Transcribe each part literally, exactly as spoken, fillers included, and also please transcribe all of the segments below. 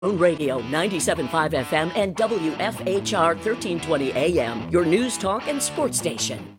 Radio ninety-seven point five F M and W F H R thirteen twenty A M, your news talk and sports station.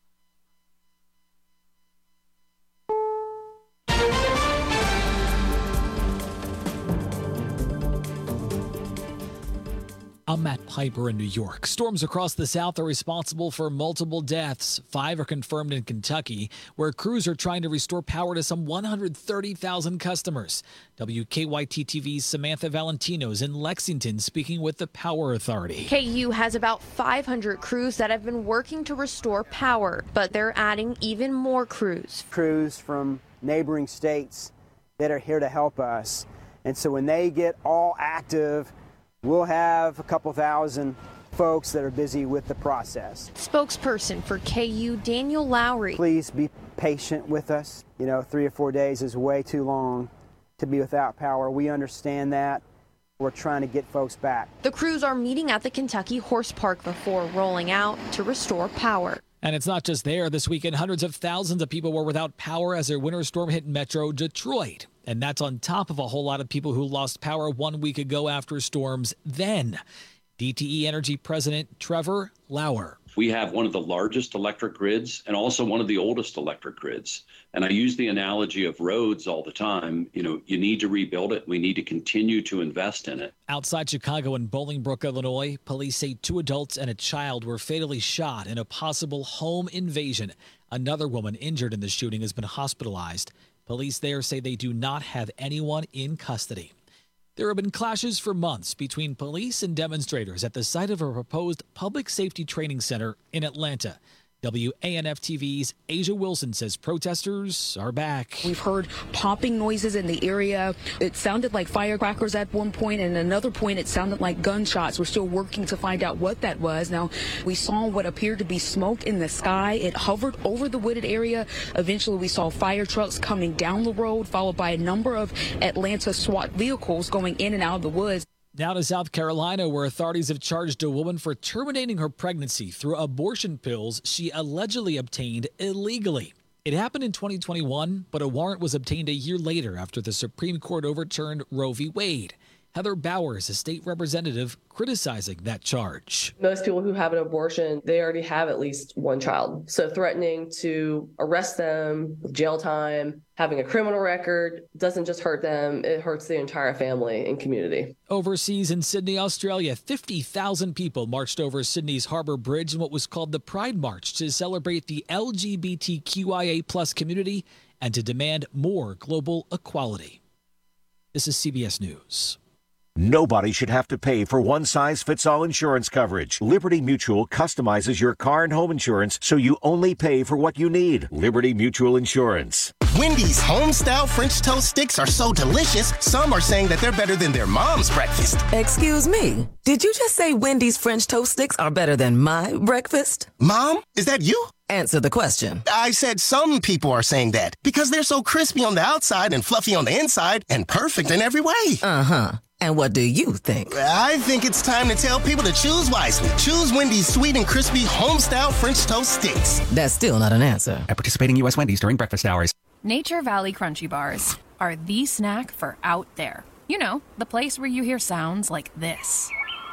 I'm Matt Piper in New York. Storms across the South are responsible for multiple deaths. Five are confirmed in Kentucky, where crews are trying to restore power to some one hundred thirty thousand customers. W K Y T T V's Samantha Valentino is in Lexington speaking with the Power Authority. K U has about five hundred crews that have been working to restore power, but they're adding even more crews. Crews from neighboring states that are here to help us. And so when they get all active, we'll have a couple thousand folks that are busy with the process. Spokesperson for K U, Daniel Lowry. Please be patient with us. You know, three or four days is way too long to be without power. We understand that. We're trying to get folks back. The crews are meeting at the Kentucky Horse Park before rolling out to restore power. And it's not just there. This weekend, hundreds of thousands of people were without power as a winter storm hit Metro Detroit. And that's on top of a whole lot of people who lost power one week ago after storms then. D T E Energy President Trevor Lauer. We have one of the largest electric grids and also one of the oldest electric grids. And I use the analogy of roads all the time. You know, you need to rebuild it. We need to continue to invest in it. Outside Chicago in Bolingbrook, Illinois, police say two adults and a child were fatally shot in a possible home invasion. Another woman injured in the shooting has been hospitalized. Police there say they do not have anyone in custody. There have been clashes for months between police and demonstrators at the site of a proposed public safety training center in Atlanta. W A N F T V's Asia Wilson says protesters are back. We've heard popping noises in the area. It sounded like firecrackers at one point, and at another point it sounded like gunshots. We're still working to find out what that was. Now, we saw what appeared to be smoke in the sky. It hovered over the wooded area. Eventually, we saw fire trucks coming down the road, followed by a number of Atlanta SWAT vehicles going in and out of the woods. Now to South Carolina, where authorities have charged a woman for terminating her pregnancy through abortion pills she allegedly obtained illegally. It happened in twenty twenty-one, but a warrant was obtained a year later after the Supreme Court overturned Roe v. Wade. Heather Bowers, a state representative, criticizing that charge. Most people who have an abortion, they already have at least one child. So threatening to arrest them with jail time, having a criminal record, doesn't just hurt them, it hurts the entire family and community. Overseas in Sydney, Australia, fifty thousand people marched over Sydney's Harbour Bridge in what was called the Pride March to celebrate the L G B T Q I A plus community and to demand more global equality. This is C B S News. Nobody should have to pay for one-size-fits-all insurance coverage. Liberty Mutual customizes your car and home insurance so you only pay for what you need. Liberty Mutual Insurance. Wendy's home-style French toast sticks are so delicious, some are saying that they're better than their mom's breakfast. Excuse me, did you just say Wendy's French toast sticks are better than my breakfast? Mom, is that you? Answer the question. I said some people are saying that because they're so crispy on the outside and fluffy on the inside and perfect in every way. Uh-huh. And what do you think? I think it's time to tell people to choose wisely. Choose Wendy's sweet and crispy home-style French toast sticks. That's still not an answer. At participating U S Wendy's during breakfast hours. Nature Valley Crunchy Bars are the snack for out there. You know, the place where you hear sounds like this.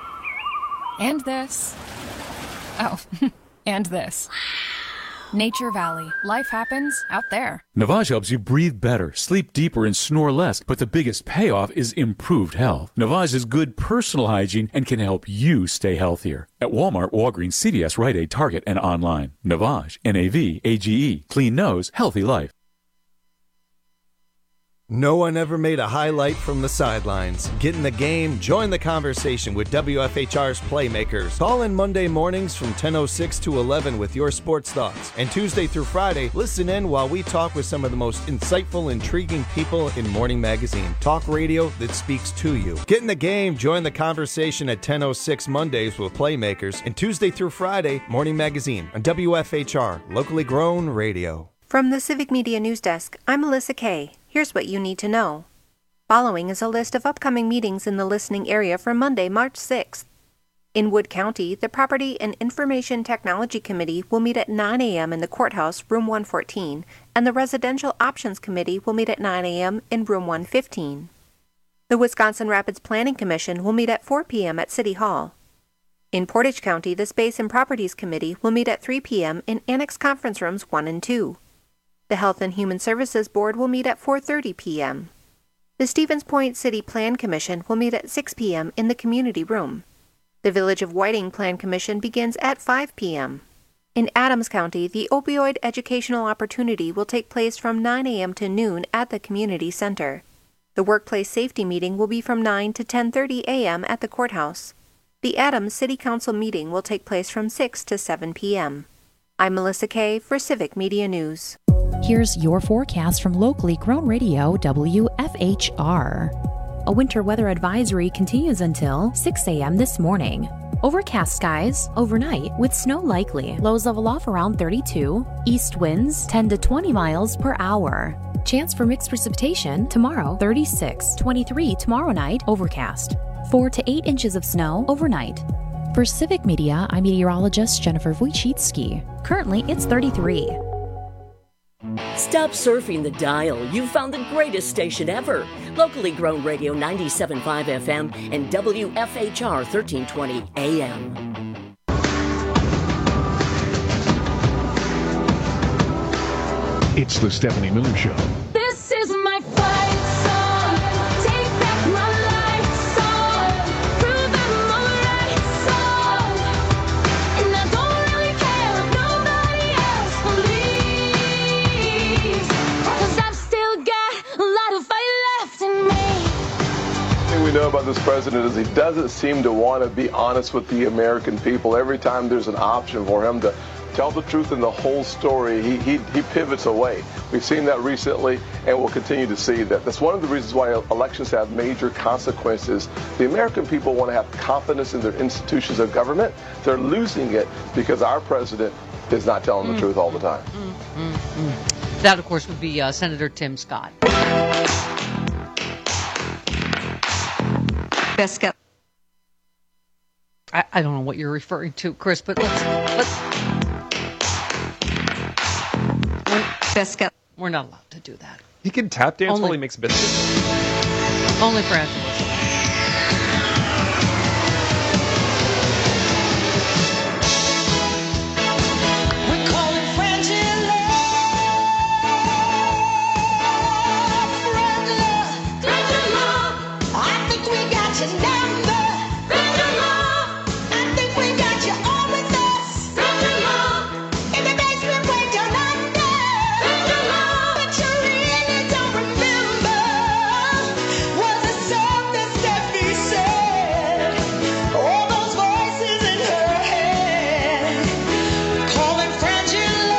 And this. Oh, and this. Nature Valley. Life happens out there. Navage helps you breathe better, sleep deeper, and snore less. But the biggest payoff is improved health. Navage is good personal hygiene and can help you stay healthier. At Walmart, Walgreens, C V S, Rite Aid, Target, and online. Navage. N A V A G E. Clean nose, healthy life. No one ever made a highlight from the sidelines. Get in the game, join the conversation with W F H R's Playmakers. Call in Monday mornings from ten oh six to eleven with your sports thoughts. And Tuesday through Friday, listen in while we talk with some of the most insightful, intriguing people in Morning Magazine. Talk radio that speaks to you. Get in the game, join the conversation at ten oh six Mondays with Playmakers. And Tuesday through Friday, Morning Magazine on W F H R, locally grown radio. From the Civic Media News Desk, I'm Melissa Kay. Here's what you need to know. Following is a list of upcoming meetings in the listening area for Monday, March sixth. In Wood County, the Property and Information Technology Committee will meet at nine a.m. in the courthouse, room one fourteen, and the Residential Options Committee will meet at nine a.m. in room one fifteen. The Wisconsin Rapids Planning Commission will meet at four p.m. at City Hall. In Portage County, the Space and Properties Committee will meet at three p.m. in Annex Conference Rooms one and two. The Health and Human Services Board will meet at four thirty p.m. The Stevens Point City Plan Commission will meet at six p.m. in the Community Room. The Village of Whiting Plan Commission begins at five p.m. In Adams County, the Opioid Educational Opportunity will take place from nine a.m. to noon at the Community Center. The Workplace Safety Meeting will be from nine to ten thirty a.m. at the courthouse. The Adams City Council meeting will take place from six to seven p.m. I'm Melissa Kay for Civic Media News. Here's your forecast from locally grown radio W F H R. A winter weather advisory continues until six a.m. this morning. Overcast skies overnight with snow likely. Lows level off around thirty-two. East winds ten to twenty miles per hour. Chance for mixed precipitation tomorrow thirty-six. twenty-three tomorrow night overcast. four to eight inches of snow overnight. For Civic Media, I'm meteorologist Jennifer Wojcicki. Currently, it's thirty-three. Stop surfing the dial. You've found the greatest station ever. Locally grown radio ninety-seven point five F M and W F H R thirteen twenty A M. It's the Stephanie Miller Show. This is my fight song. Take back my life song. Prove I'm alright song. And I don't really care if nobody else believes. Cause I've still got a lot of fight left in me. The thing we know about this president is he doesn't seem to want to be honest with the American people. Every time there's an option for him to tell the truth and the whole story, he, he he pivots away. We've seen that recently, and we'll continue to see that. That's one of the reasons why elections have major consequences. The American people want to have confidence in their institutions of government. They're losing it because our president is not telling the mm. truth all the time. Mm, mm, mm. That, of course, would be uh, Senator Tim Scott. Biscuit. I, I don't know what you're referring to, Chris, but let's let's. Biscuit. We're not allowed to do that. He can tap dance Only, while he makes biscuits. Only for Angela. We're calling Frangela. Frangela. Frangela. I think we got your number. Frangela. I think we got you on with us. Frangela. In the basement way down under. But you really don't remember. Was it something Steffi said? All those voices in her head. Calling Frangela.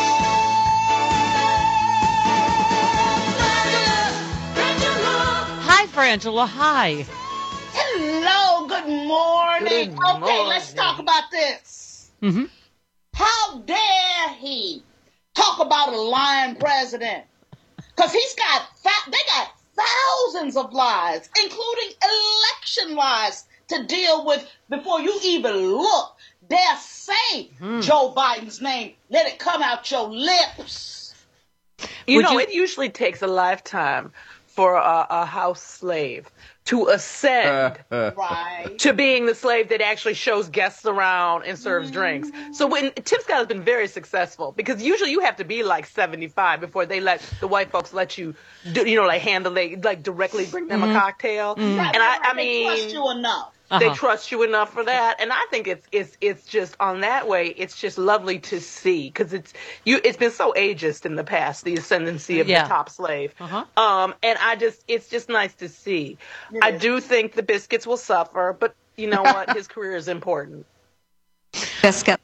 Frangela. Hi, Frangela. Hi. Hello, good morning. Good okay, morning. let's talk about this. Mm-hmm. How dare he talk about a lying president? Because he's got, fa- they got thousands of lies, including election lies, to deal with before you even look. Dare say Hmm. Joe Biden's name. Let it come out your lips. You Would know, you- it usually takes a lifetime for a, a house slave to ascend Right. to being the slave that actually shows guests around and serves drinks. So when Tim Scott has been very successful, because usually you have to be like seventy-five before they let the white folks let you do, you know, like handle, they like directly bring them Mhm. a cocktail. Mhm. Right, And I, right, I right. They mean, trust you enough. They Uh-huh. trust you enough for that, and I think it's it's it's just on that way. It's just lovely to see because it's you. It's been so ageist in the past, the ascendancy of Yeah. the top slave. Uh-huh. Um, and I just it's just nice to see. It I is. do think the biscuits will suffer, but you know what? His career is important. Biscuit.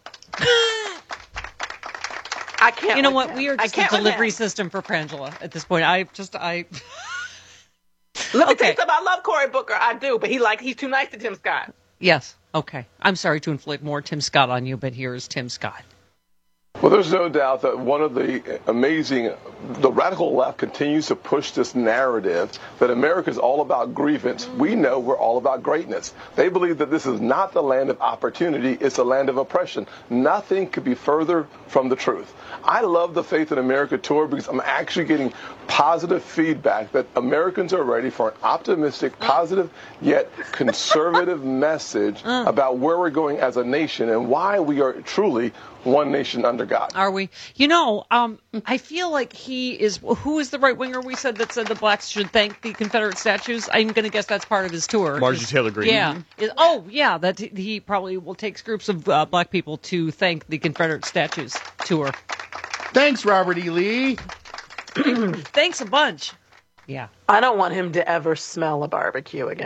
I can't. You know with what? that. We are I just a can't with delivery that. system for Frangela at this point. I just I. Let me Okay. tell you something. I love Cory Booker. I do, but he like he's too nice to Tim Scott. Yes. Okay. I'm sorry to inflict more Tim Scott on you, but here's Tim Scott. Well, there's no doubt that one of the amazing the radical left continues to push this narrative that America is all about grievance. We know we're all about greatness. They believe that this is not the land of opportunity, it's a land of oppression. Nothing could be further from the truth. I love the Faith in America tour because I'm actually getting positive feedback that Americans are ready for an optimistic, positive, yet conservative message about where we're going as a nation and why we are truly one nation under God. Are we? You know, um, I feel like he is, who is the right winger we said that said the blacks should thank the Confederate statues? I'm going to guess that's part of his tour. Marjorie Taylor Greene. Yeah. Is- oh, yeah, that he probably will take groups of uh, black people to thank the Confederate statues tour. Thanks, Robert E. Lee. Thanks a bunch. Yeah. I don't want him to ever smell a barbecue again.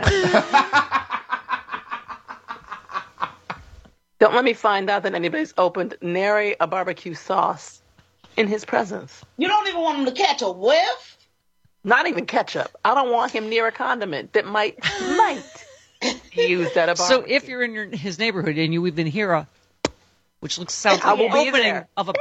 Don't let me find out that anybody's opened nary a barbecue sauce in his presence. You don't even want him to catch a whiff? Not even ketchup. I don't want him near a condiment that might might be used at a barbecue. So if you're in your, his neighborhood and you even hear a, which looks sounds I like will the be opening there. of a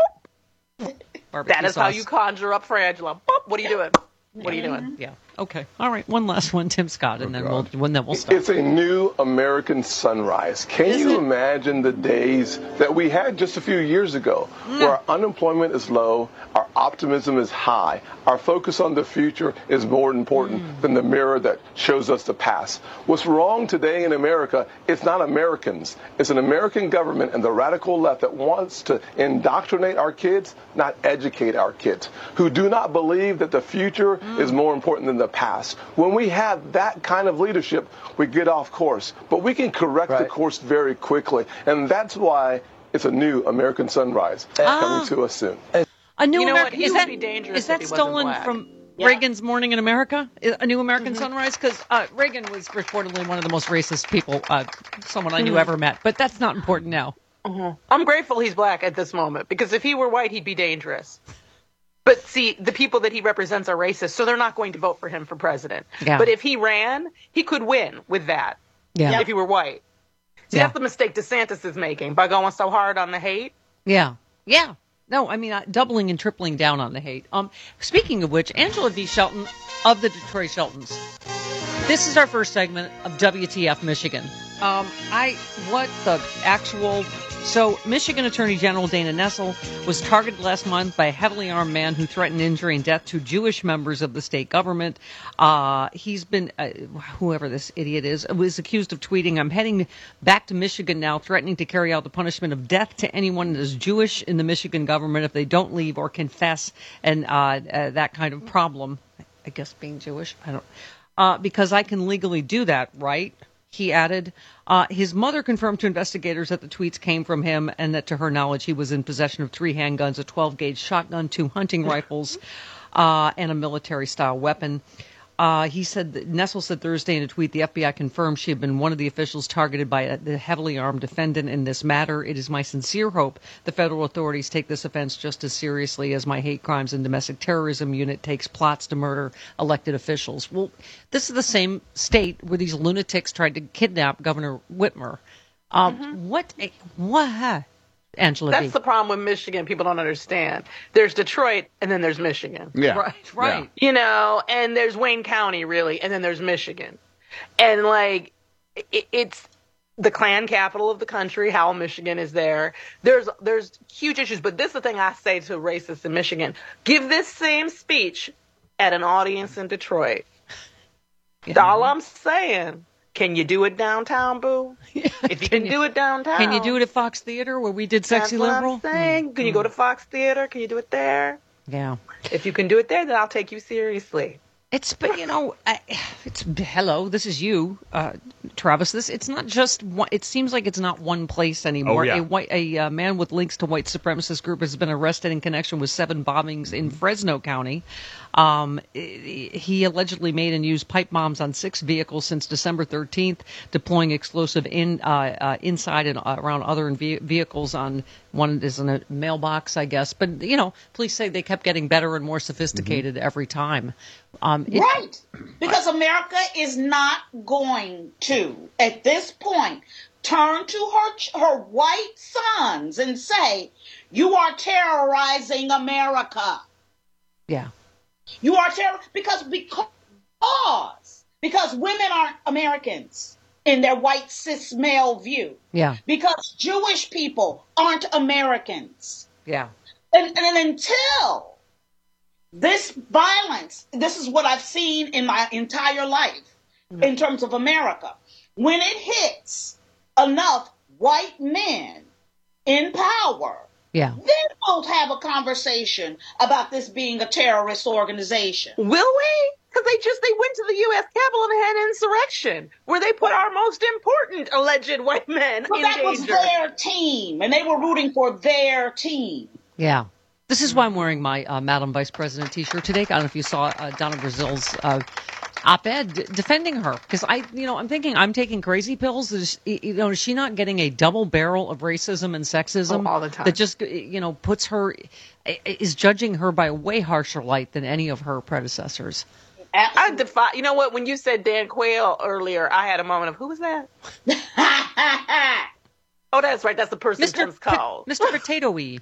barbecue That is sauce. how you conjure up Frangela. Boop, what are you doing? What are you doing? Yeah. Okay. All right. One last one, Tim Scott, and then we'll when then we'll stop. It's a new American sunrise. Can Is you it? imagine the days that we had just a few years ago where our unemployment is low, our optimism is high, our focus on the future is more important Mm. than the mirror that shows us the past? What's wrong today in America, it's not Americans. It's an American government and the radical left that wants to indoctrinate our kids, not educate our kids, who do not believe that the future Mm. is more important than the past. When we have that kind of leadership, we get off course. But we can correct the course very quickly. And that's why it's a new American sunrise Ah. coming to us soon. A new You know what? American He is would that be dangerous is if that he wasn't stolen black. from Yeah. Reagan's Morning in America? A new American Sunrise? Because uh, Reagan was reportedly one of the most racist people uh, someone I knew Mhm. ever met. But that's not important now. Mhm. I'm grateful he's black at this moment because if he were white, he'd be dangerous. But see, the people that he represents are racist, so they're not going to vote for him for president. Yeah. But if he ran, he could win with that. Yeah. If he were white. See, Yeah. that's the mistake DeSantis is making by going so hard on the hate. Yeah. Yeah. No, I mean, uh, doubling and tripling down on the hate. Um, speaking of which, Angela V. Shelton of the Detroit Sheltons. This is our first segment of W T F Michigan. Um, I, what the actual, so Michigan Attorney General Dana Nessel was targeted last month by a heavily armed man who threatened injury and death to Jewish members of the state government. Uh, he's been, uh, whoever this idiot is, was accused of tweeting, "I'm heading back to Michigan now, threatening to carry out the punishment of death to anyone that is Jewish in the Michigan government if they don't leave or confess," and uh, uh, that kind of problem. I guess being Jewish, I don't, uh, because I can legally do that, right? He added. Uh, his mother confirmed to investigators that the tweets came from him and that, to her knowledge, he was in possession of three handguns, a twelve gauge shotgun, two hunting rifles, uh, and a military-style weapon. Uh, he said that Nessel said Thursday in a tweet, the F B I confirmed she had been one of the officials targeted by a, the heavily armed defendant in this matter. It is my sincere hope the federal authorities take this offense just as seriously as my hate crimes and domestic terrorism unit takes plots to murder elected officials. Well, this is the same state where these lunatics tried to kidnap Governor Whitmer. Um, Mm-hmm. What? A, what? Angela That's V. the problem with Michigan. People don't understand. There's Detroit, and then there's Michigan. Yeah. Right, right. You know, and there's Wayne County, really, and then there's Michigan. And, like, it, it's the Klan capital of the country. Howell, Michigan is there. There's there's huge issues. But this is the thing I say to racists in Michigan. Give this same speech at an audience in Detroit. That's all I'm saying. Can you do it downtown, boo? If you can, you- do it downtown. Can you do it at Fox Theater where we did Sexy That's Liberal? what I'm saying. Can you go to Fox Theater? Can you do it there? Yeah. If you can do it there, then I'll take you seriously. It's, but you know, I, it's hello. This is you, uh, Travis. This it's not just one. It seems like it's not one place anymore. Oh, yeah. A white, a uh, man with links to white supremacist group has been arrested in connection with seven bombings in Fresno County. Um, he allegedly made and used pipe bombs on six vehicles since December thirteenth, deploying explosive in uh, uh, inside and uh, around other ve- vehicles. On one is in a mailbox, I guess. But you know, police say they kept getting better and more sophisticated Mm-hmm. every time. Um, it- Right. Because America is not going to, at this point, turn to her ch- her white sons and say, you are terrorizing America. Yeah. You are terror because because because women aren't Americans in their white cis male view. Yeah. Because Jewish people aren't Americans. Yeah. And, and until this violence, this is what I've seen in my entire life mm-hmm. in terms of America. When it hits enough white men in power, yeah. then we'll have a conversation about this being a terrorist organization. Will we? Because they just they went to the U S Capitol and had an insurrection where they put our most important alleged white men well, in that danger. was their team, and they were rooting for their team. Yeah. This is why I'm wearing my uh, Madam Vice President T-shirt today. I don't know if you saw uh, Donna Brazil's uh, op-ed d- defending her. Because I, you know, I'm thinking I'm taking crazy pills. Is, you know, is she not getting a double barrel of racism and sexism oh, all the time. that just, you know, puts her, is judging her by a way harsher light than any of her predecessors? I defy. You know what? When you said Dan Quayle earlier, I had a moment of who was that? Oh, that's right. That's the person Mister Tim's called. P- Mister Potato-y.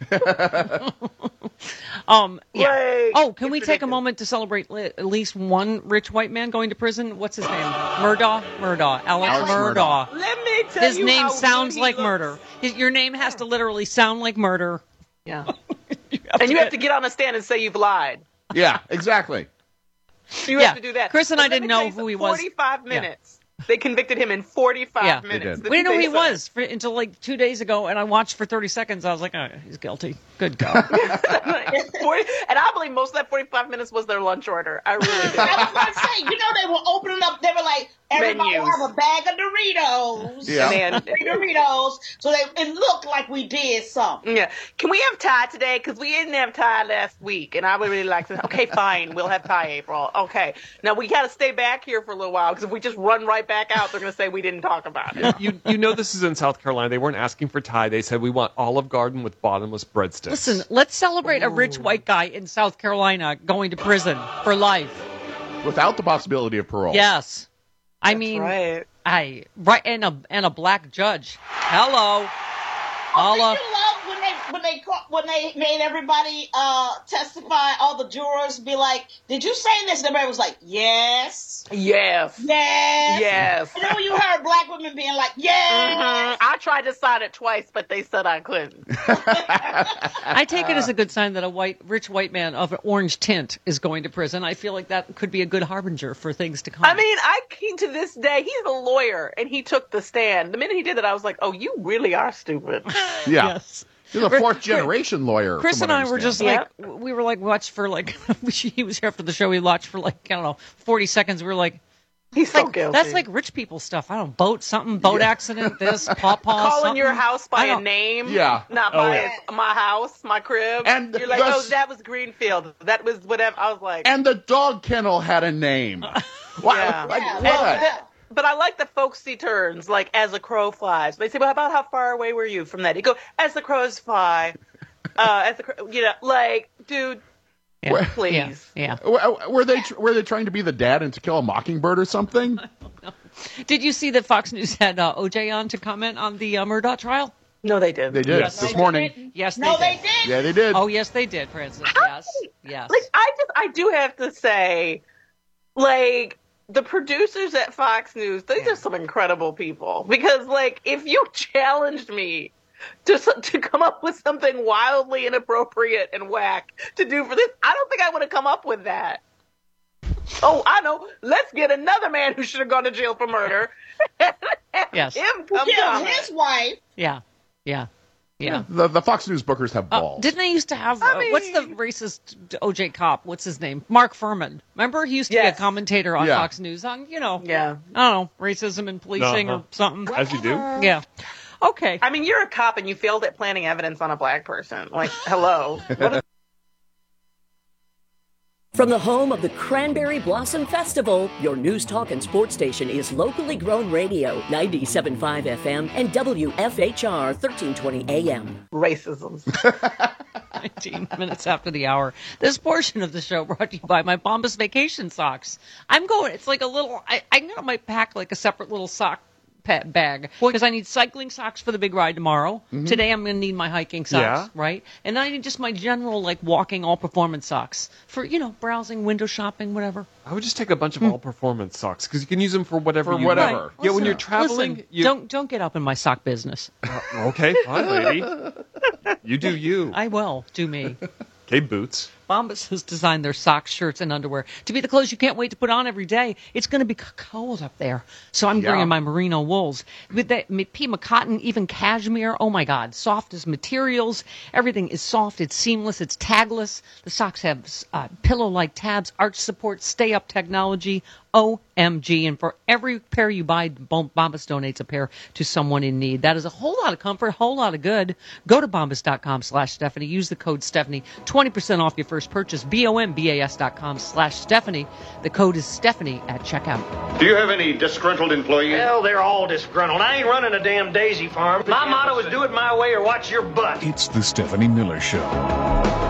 um, yeah. Like, oh, can we ridiculous. take a moment to celebrate li- at least one rich white man going to prison? What's his name? Murdaugh? Murdaugh. Alex, Alex Murdaugh. Murdaugh. Let me tell his you name how sounds good he like looks. murder. His, your name has to literally sound like murder. Yeah. you and you have to get on the stand and say you've lied. Yeah, exactly. You Yeah. have to do that. Chris and But I let didn't me know tell you, who he was. forty-five Yeah. minutes. They convicted him in forty-five Yeah. minutes. We didn't know who he They said- was for, until like two days ago, and I watched for thirty seconds. I was like, oh, he's guilty. Good God. forty and I believe most of that forty-five minutes was their lunch order. I really do. I was going to say, you know, they were opening up, they were like, everybody Menus. have a bag of Doritos. Yeah. And then Doritos. So they, it looked like we did something. Yeah. Can we have Thai today? Because we didn't have Thai last week, and I would really like to. Okay, fine. We'll have Thai, April. Okay. Now, we got to stay back here for a little while, because if we just run right back out, they're going to say we didn't talk about it. You you know this is in South Carolina. They weren't asking for Thai. They said we want Olive Garden with bottomless breadsticks. Listen, let's celebrate a rich white guy in South Carolina going to prison for life. Without the possibility of parole. Yes. I That's mean, right. I right and a and a black judge. Hello. Oh, Alla. did you love when they when they ca- when they made everybody uh, testify? All the jurors be like, "Did you say this?" And everybody was like, "Yes, Yes. yes, Yes. And then when you heard black women being like, "Yes," Mhm. I tried to sign it twice, but they said I couldn't. I take it as a good sign that a white rich white man of an orange tint is going to prison. I feel like that could be a good harbinger for things to come. I mean, I he, to this day, he's a lawyer, and he took the stand. The minute he did that, I was like, "Oh, you really are stupid." Yeah. Yes. He's a fourth generation lawyer. Chris from and what I were just understand. like, we were like, watched for like, he was here for the show. We watched for like, I don't know, forty seconds. We were like, he's so like, guilty. that's like rich people stuff. I don't boat something, boat accident, this, paw paw. Calling something. your house by I a don't- name, Yeah. not Oh, by yeah. its- my house, my crib. And you're like, the- oh, that was Greenfield. That was whatever. I was like, And the dog kennel had a name. What? yeah. Like, Yeah. what? And the- but I like the folksy turns, like as a crow flies. They say, well, how about how far away were you from that? You go, as the crows fly. Uh, as the crow, you know, like, dude, Yeah. please. Yeah. W- Were they were they trying to be the dad in To Kill a Mockingbird or something? Did you see that Fox News had uh, O J on to comment on the uh, Murdaugh trial? No, they did. They did Yes, this they morning. Yes, no, they they did. did. Yeah, they did. Oh, yes, they did, Francis. Yes, yes. Like, I just, I do have to say, like, the producers at Fox News, these are some incredible people. Because, like, if you challenged me to to come up with something wildly inappropriate and whack to do for this, I don't think I would have come up with that. Oh, I know. Let's get another man who should have gone to jail for murder. Yes. Him Who come killed comment. his wife? Yeah, yeah, yeah. The, the Fox News bookers have Uh, balls. didn't they used to have, I uh, what's the mean- racist O J cop? What's his name? Mark Furman. Remember? He used to Yes. be a commentator on Yeah. Fox News on, you know, Yeah. I don't know, racism and policing Uh-huh. or something. As you do. Yeah. Okay. I mean, you're a cop and you failed at planting evidence on a black person. Like, hello. What is- From the home of the Cranberry Blossom Festival, your news, talk, and sports station is locally grown radio, ninety-seven point five F M and W F H R thirteen twenty A M. Racism. nineteen minutes after the hour. This portion of the show brought to you by my Bombas vacation socks. I'm going, it's like a little, I, I know I might pack like a separate little sock pa- bag because I need cycling socks for the big ride tomorrow. Mhm. Today I'm going to need my hiking socks, Yeah. right? And then I need just my general, like, walking all-performance socks for, you know, browsing, window shopping, whatever. I would just take a bunch of all-performance socks because you can use them for whatever For you whatever. want. Yeah, when Listen, you're traveling, listen, you don't don't get up in my sock business. Uh, okay, fine, lady. You do you. I will do me. Okay, boots. Bombas has designed their socks, shirts, and underwear to be the clothes you can't wait to put on every day. It's going to be c- cold up there, so I'm Yeah. bringing my merino wools with that m- Pima cotton, even cashmere. Oh my God, soft as materials. Everything is soft. It's seamless. It's tagless. The socks have uh, pillow-like tabs, arch support, stay-up technology. O M G! And for every pair you buy, Bom- Bombas donates a pair to someone in need. That is a whole lot of comfort, a whole lot of good. Go to bombas.com slash Stephanie. Use the code Stephanie. twenty percent off your first purchase. B O M B A S dot com slash Stephanie. The code is Stephanie at checkout. Do you have any disgruntled employees? Hell, they're all disgruntled. I ain't running a damn daisy farm. My motto is do it my way or watch your butt. It's the Stephanie Miller Show.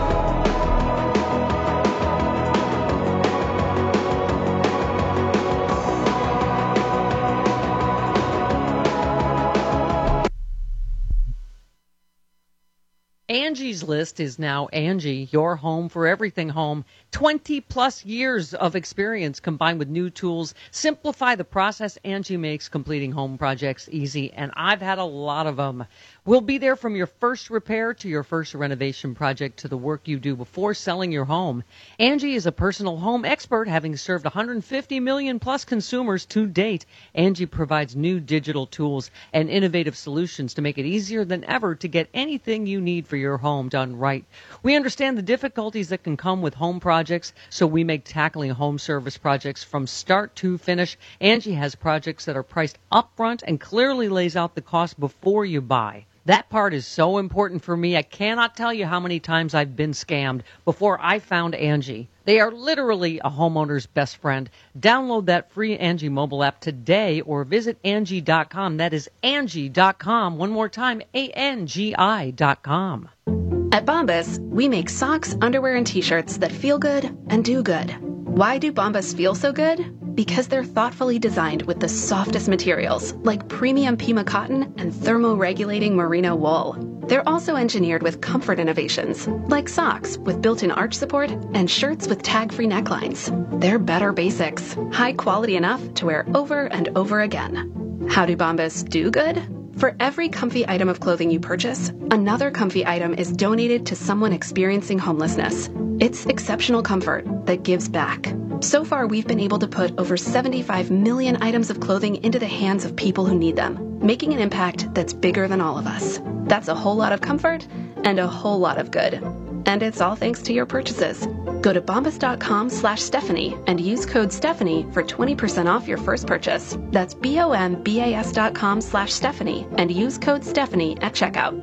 Angie's List is now Angie, your home for everything home. twenty plus years of experience combined with new tools simplify the process. Angie makes completing home projects easy, and I've had a lot of them. We'll be there from your first repair to your first renovation project to the work you do before selling your home. Angie is a personal home expert, having served one hundred fifty million plus consumers to date. Angie provides new digital tools and innovative solutions to make it easier than ever to get anything you need for your home done right. We understand the difficulties that can come with home projects, so we make tackling home service projects from start to finish. Angie has projects that are priced upfront and clearly lays out the cost before you buy. That part is so important for me. I cannot tell you how many times I've been scammed before I found Angie. They are literally a homeowner's best friend. Download that free Angie mobile app today or visit Angie dot com. That is Angie dot com. One more time, A N G I dot com. At Bombas, we make socks, underwear, and t-shirts that feel good and do good. Why do Bombas feel so good? Because they're thoughtfully designed with the softest materials, like premium Pima cotton and thermoregulating merino wool. They're also engineered with comfort innovations, like socks with built-in arch support and shirts with tag-free necklines. They're better basics, high quality enough to wear over and over again. How do Bombas do good? For every comfy item of clothing you purchase, another comfy item is donated to someone experiencing homelessness. It's exceptional comfort that gives back. So far, we've been able to put over seventy-five million items of clothing into the hands of people who need them, making an impact that's bigger than all of us. That's a whole lot of comfort and a whole lot of good. And it's all thanks to your purchases. Go to bombas.com slash Stephanie and use code Stephanie for twenty percent off your first purchase. That's B-O-M-B-A-S dot com slash Stephanie and use code Stephanie at checkout.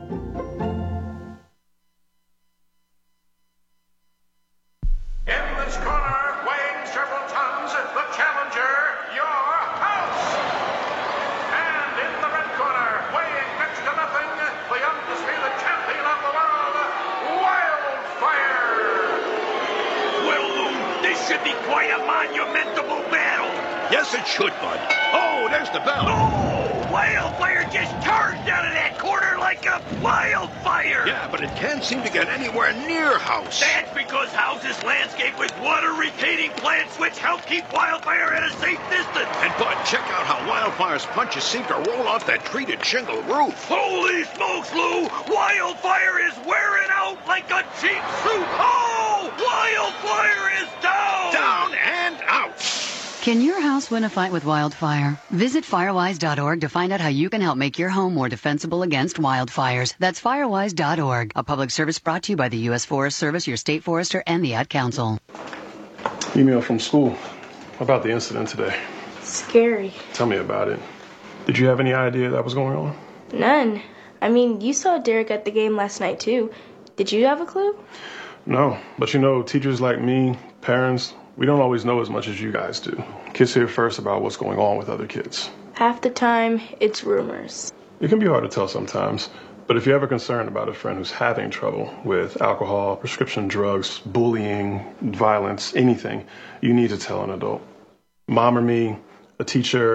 In this corner, weighing several tons, the challenger, your house. And in the red corner, weighing next to nothing, the undisputed champion of the world, Wildfire. Well, Lou, this should be quite a monumental battle. Yes, it should, bud. Oh, there's the bell. Oh, Wildfire just charged out of that corner like a wildfire. Yeah, but it can't seem to get anywhere near House. That's because House is landscaped with water-retaining plants which help keep Wildfire at a safe distance. And, bud, check out how Wildfire's punches seem to roll off that treated shingle roof. Holy smokes, Lou! Wildfire is wearing out like a cheap suit. Oh, Wildfire is down! Down and out! Can your house win a fight with wildfire? Visit firewise dot org to find out how you can help make your home more defensible against wildfires. That's firewise dot org. A public service brought to you by the U S Forest Service, your state forester, and the Ad Council. Email from school about the incident today. Scary. Tell me about it. Did you have any idea that was going on? None. I mean, you saw Derek at the game last night, too. Did you have a clue? No, but you know, teachers like me, parents, we don't always know as much as you guys do. Kids hear first about what's going on with other kids. Half the time, it's rumors. It can be hard to tell sometimes, but if you're ever concerned about a friend who's having trouble with alcohol, prescription drugs, bullying, violence, anything, you need to tell an adult. Mom or me, a teacher,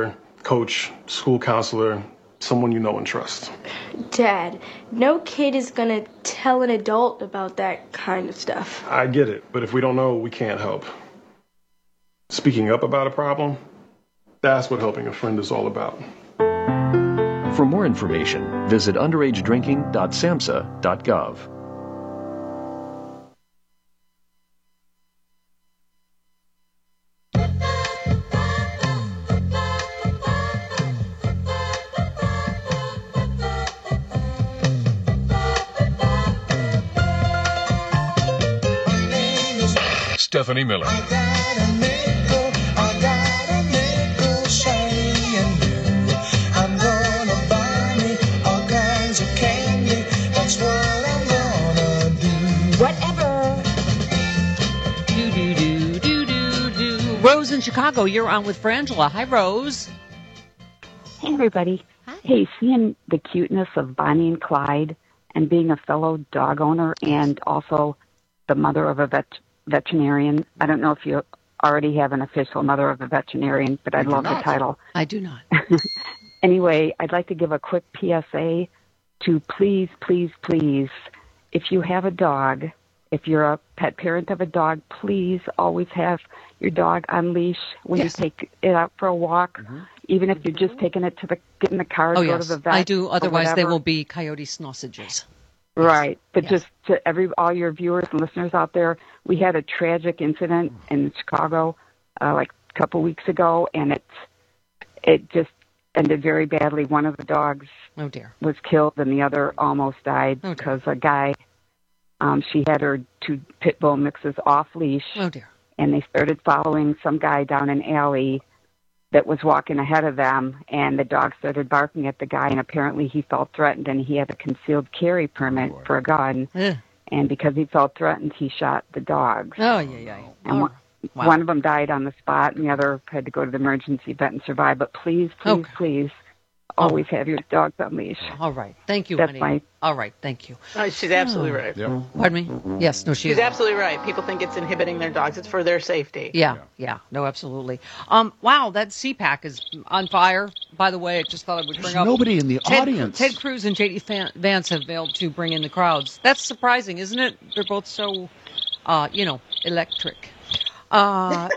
coach, school counselor, someone you know and trust. Dad, no kid is gonna tell an adult about that kind of stuff. I get it, but if we don't know, we can't help. Speaking up about a problem, that's what helping a friend is all about. For more information, visit underage drinking dot samhsa dot gov. Stephanie Miller. Rose in Chicago, you're on with Frangela. Hi, Rose. Hey, everybody. Hi. Hey, seeing the cuteness of Bonnie and Clyde and being a fellow dog owner and also the mother of a vet, veterinarian. I don't know if you already have an official mother of a veterinarian, but I love the title. I do not. Anyway, I'd like to give a quick P S A to please, please, please, if you have a dog, if you're a pet parent of a dog, please always have your dog on leash when yes. you take it out for a walk, mm-hmm. even if you're just taking it to the get in the car to oh, go yes. to the vet. I do. Otherwise, they will be coyote sausages. Right, but yes. just to every all your viewers and listeners out there, we had a tragic incident in Chicago uh, like a couple weeks ago, and it's it just ended very badly. One of the dogs oh dear. was killed, and the other almost died oh because a guy. Um, she had her two pit bull mixes off leash. Oh dear! And they started following some guy down an alley that was walking ahead of them, and the dog started barking at the guy, and apparently he felt threatened, and he had a concealed carry permit oh, for a gun. Yeah. And because he felt threatened, he shot the dogs. Oh yeah, yeah. And oh. one, wow. one of them died on the spot, and the other had to go to the emergency vet and survive. But please, please, okay. please. Always have your dogs on leash. All right. Thank you, That's honey. My... All right. Thank you. Oh, she's absolutely right. Yep. Pardon me? Yes. No, she She's is. absolutely right. People think it's inhibiting their dogs. It's for their safety. Yeah. Yeah. yeah. No, absolutely. Um. Wow, that C PAC is on fire. By the way, I just thought I would bring There's up. nobody in the Ted, audience. Ted Cruz and J D Vance have failed to bring in the crowds. That's surprising, isn't it? They're both so, uh, you know, electric. Uh,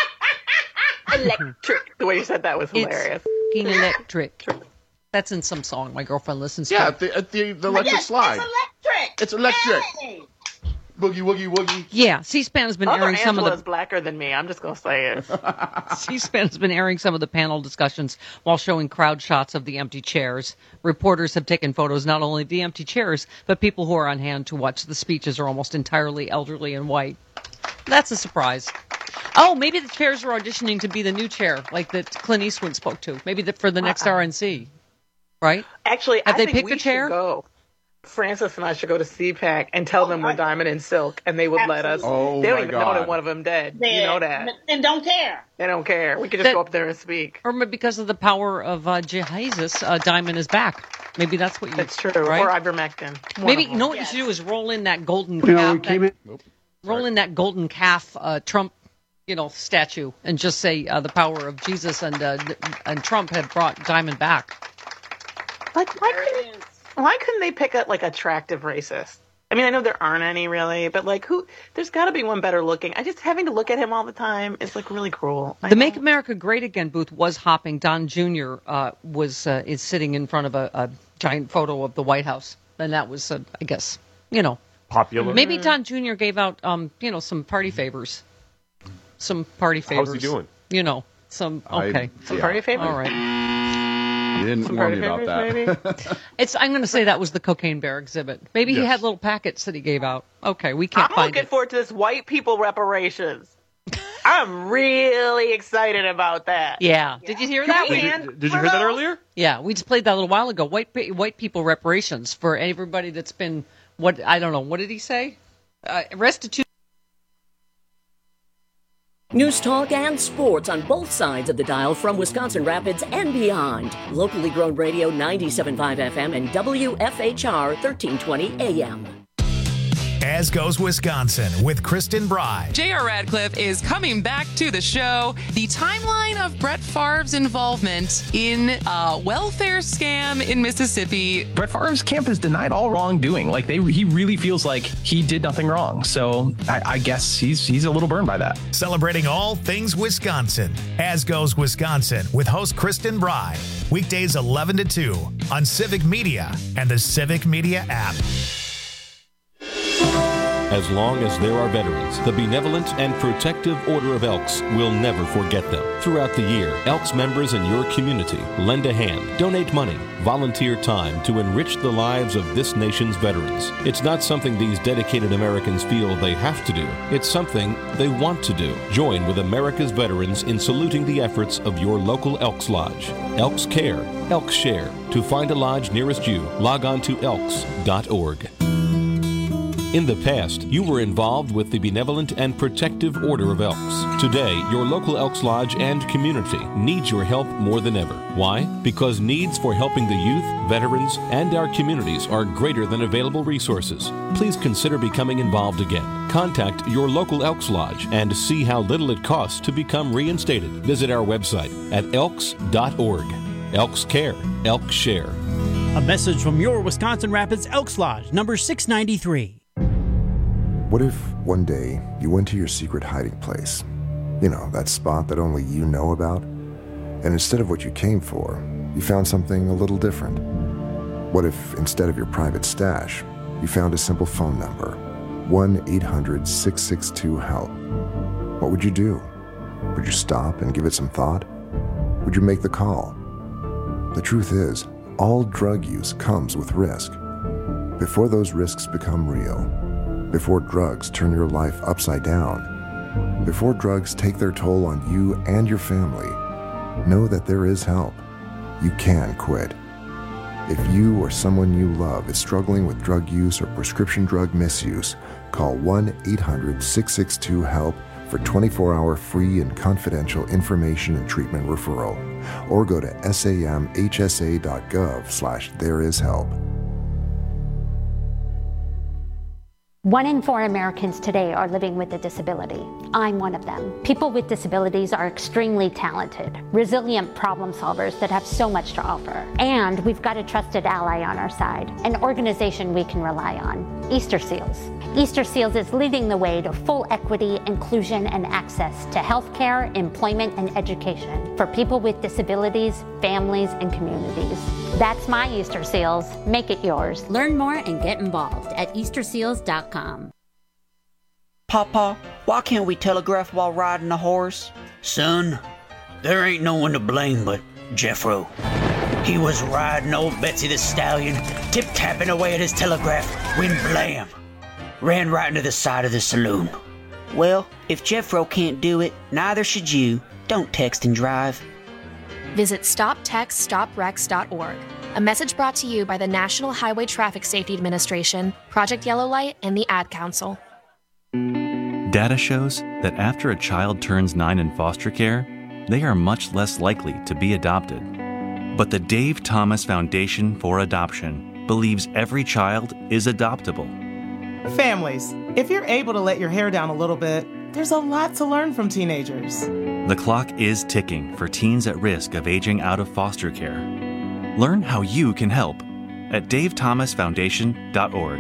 electric. The way you said that was hilarious. It's electric. That's in some song my girlfriend listens yeah, to. Yeah, at the, at the, the electric yes, slide. It's electric. It's electric. Hey. Boogie, woogie, woogie. Yeah, C-SPAN has been Although airing some of the... Angela's blacker than me. I'm just going to say it. C-SPAN has been airing some of the panel discussions while showing crowd shots of the empty chairs. Reporters have taken photos not only of the empty chairs, but people who are on hand to watch the speeches are almost entirely elderly and white. That's a surprise. Oh, maybe the chairs are auditioning to be the new chair, like that Clint Eastwood spoke to. Maybe the, for the next uh-uh. R N C, right? Actually, have I they think picked we a chair? Should go. Francis and I should go to C PAC and tell oh, them we're I, Diamond and Silk, and they would absolutely. let us. Oh, they don't my even God. know that one of them dead. They, you know that. And don't care. They don't care. We could just that, go up there and speak. Or because of the power of uh, Jesus, uh, Diamond is back. Maybe that's what you... That's true. Right? Or ivermectin. Maybe, you know what yes. you should do is roll in that golden calf. You know, we came that, in... Nope. Roll Sorry. in that golden calf uh, Trump, you know, statue, and just say uh, the power of Jesus and uh, and Trump had brought Diamond back. Like, why couldn't, why couldn't they pick a, like, attractive racist? I mean, I know there aren't any, really, but, like, who? There's got to be one better looking. I just, having to look at him all the time is, like, really cruel. I the know. Make America Great Again booth was hopping. Don Junior Uh, was uh, is sitting in front of a, a giant photo of the White House, and that was, uh, I guess, you know, popular. Maybe Don Junior gave out, um, you know, some party favors. Some party favors. How's he doing? You know, some, okay. I, some yeah. party favors? All right. You didn't some warn party me about favors, that. it's. I'm going to say that was the Cocaine Bear exhibit. Maybe yes. he had little packets that he gave out. Okay, we can't I'm find looking it. forward to this white people reparations. I'm really excited about that. Yeah. Did you hear that? we We- hand Did you hear that earlier? Yeah, we just played that a little while ago. White pe- white people reparations for everybody that's been, what, I don't know, what did he say? Uh, restitution. News talk and sports on both sides of the dial from Wisconsin Rapids and beyond. Locally grown radio ninety-seven point five F M and W F H R thirteen twenty A M. As Goes Wisconsin with Kristen Bry. J R. Radcliffe is coming back to the show. The timeline of Brett Favre's involvement in a welfare scam in Mississippi. Brett Favre's camp has denied all wrongdoing. Like they, he really feels like he did nothing wrong. So I, I guess he's he's a little burned by that. Celebrating all things Wisconsin. As Goes Wisconsin with host Kristen Bry. Weekdays eleven to two on Civic Media and the Civic Media app. As long as there are veterans, the Benevolent and Protective Order of Elks will never forget them. Throughout the year, Elks members in your community lend a hand, donate money, volunteer time to enrich the lives of this nation's veterans. It's not something these dedicated Americans feel they have to do. It's something they want to do. Join with America's veterans in saluting the efforts of your local Elks Lodge. Elks Care, Elks Share. To find a lodge nearest you, log on to elks dot org. In the past, you were involved with the Benevolent and Protective Order of Elks. Today, your local Elks Lodge and community needs your help more than ever. Why? Because needs for helping the youth, veterans, and our communities are greater than available resources. Please consider becoming involved again. Contact your local Elks Lodge and see how little it costs to become reinstated. Visit our website at elks dot org. Elks Care, Elks Share. A message from your Wisconsin Rapids Elks Lodge, number six ninety-three. What if one day you went to your secret hiding place? You know, that spot that only you know about? And instead of what you came for, you found something a little different. What if instead of your private stash, you found a simple phone number, one eight hundred six six two HELP? What would you do? Would you stop and give it some thought? Would you make the call? The truth is, all drug use comes with risk. Before those risks become real, before drugs turn your life upside down, before drugs take their toll on you and your family, know that there is help. You can quit. If you or someone you love is struggling with drug use or prescription drug misuse, call one eight hundred six six two HELP for twenty-four hour free and confidential information and treatment referral, or go to samhsa.gov slash there is help. One in four Americans today are living with a disability. I'm one of them. People with disabilities are extremely talented, resilient problem solvers that have so much to offer. And we've got a trusted ally on our side, an organization we can rely on, Easter Seals. Easter Seals is leading the way to full equity, inclusion, and access to healthcare, employment, and education for people with disabilities, families, and communities. That's my Easter Seals. Make it yours. Learn more and get involved at easter seals dot com. Papa, why can't we telegraph while riding a horse? Son, there ain't no one to blame but Jeffro. He was riding old Betsy the Stallion, tip-tapping away at his telegraph, when blam! Ran right into the side of the saloon. Well, if Jeffro can't do it, neither should you. Don't text and drive. Visit stop text stop wrecks dot org. A message brought to you by the National Highway Traffic Safety Administration, Project Yellow Light, and the Ad Council. Data shows that after a child turns nine in foster care, they are much less likely to be adopted. But the Dave Thomas Foundation for Adoption believes every child is adoptable. Families, if you're able to let your hair down a little bit, there's a lot to learn from teenagers. The clock is ticking for teens at risk of aging out of foster care. Learn how you can help at dave thomas foundation dot org.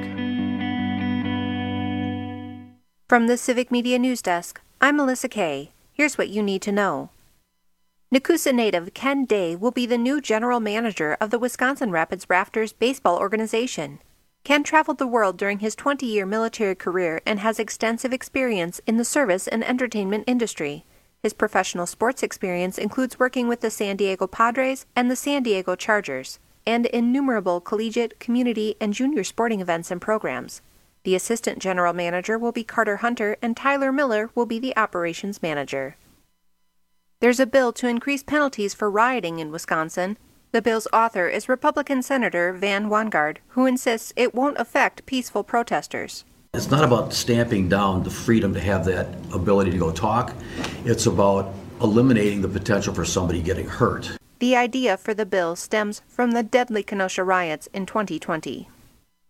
From the Civic Media News Desk, I'm Melissa Kay. Here's what you need to know. Nakusa native Ken Day will be the new general manager of the Wisconsin Rapids Rafters baseball organization. Ken traveled the world during his twenty-year military career and has extensive experience in the service and entertainment industry. His professional sports experience includes working with the San Diego Padres and the San Diego Chargers, and innumerable collegiate, community, and junior sporting events and programs. The assistant general manager will be Carter Hunter, and Tyler Miller will be the operations manager. There's a bill to increase penalties for rioting in Wisconsin. The bill's author is Republican Senator Van Wangard, who insists it won't affect peaceful protesters. It's not about stamping down the freedom to have that ability to go talk. It's about eliminating the potential for somebody getting hurt. The idea for the bill stems from the deadly Kenosha riots in twenty twenty.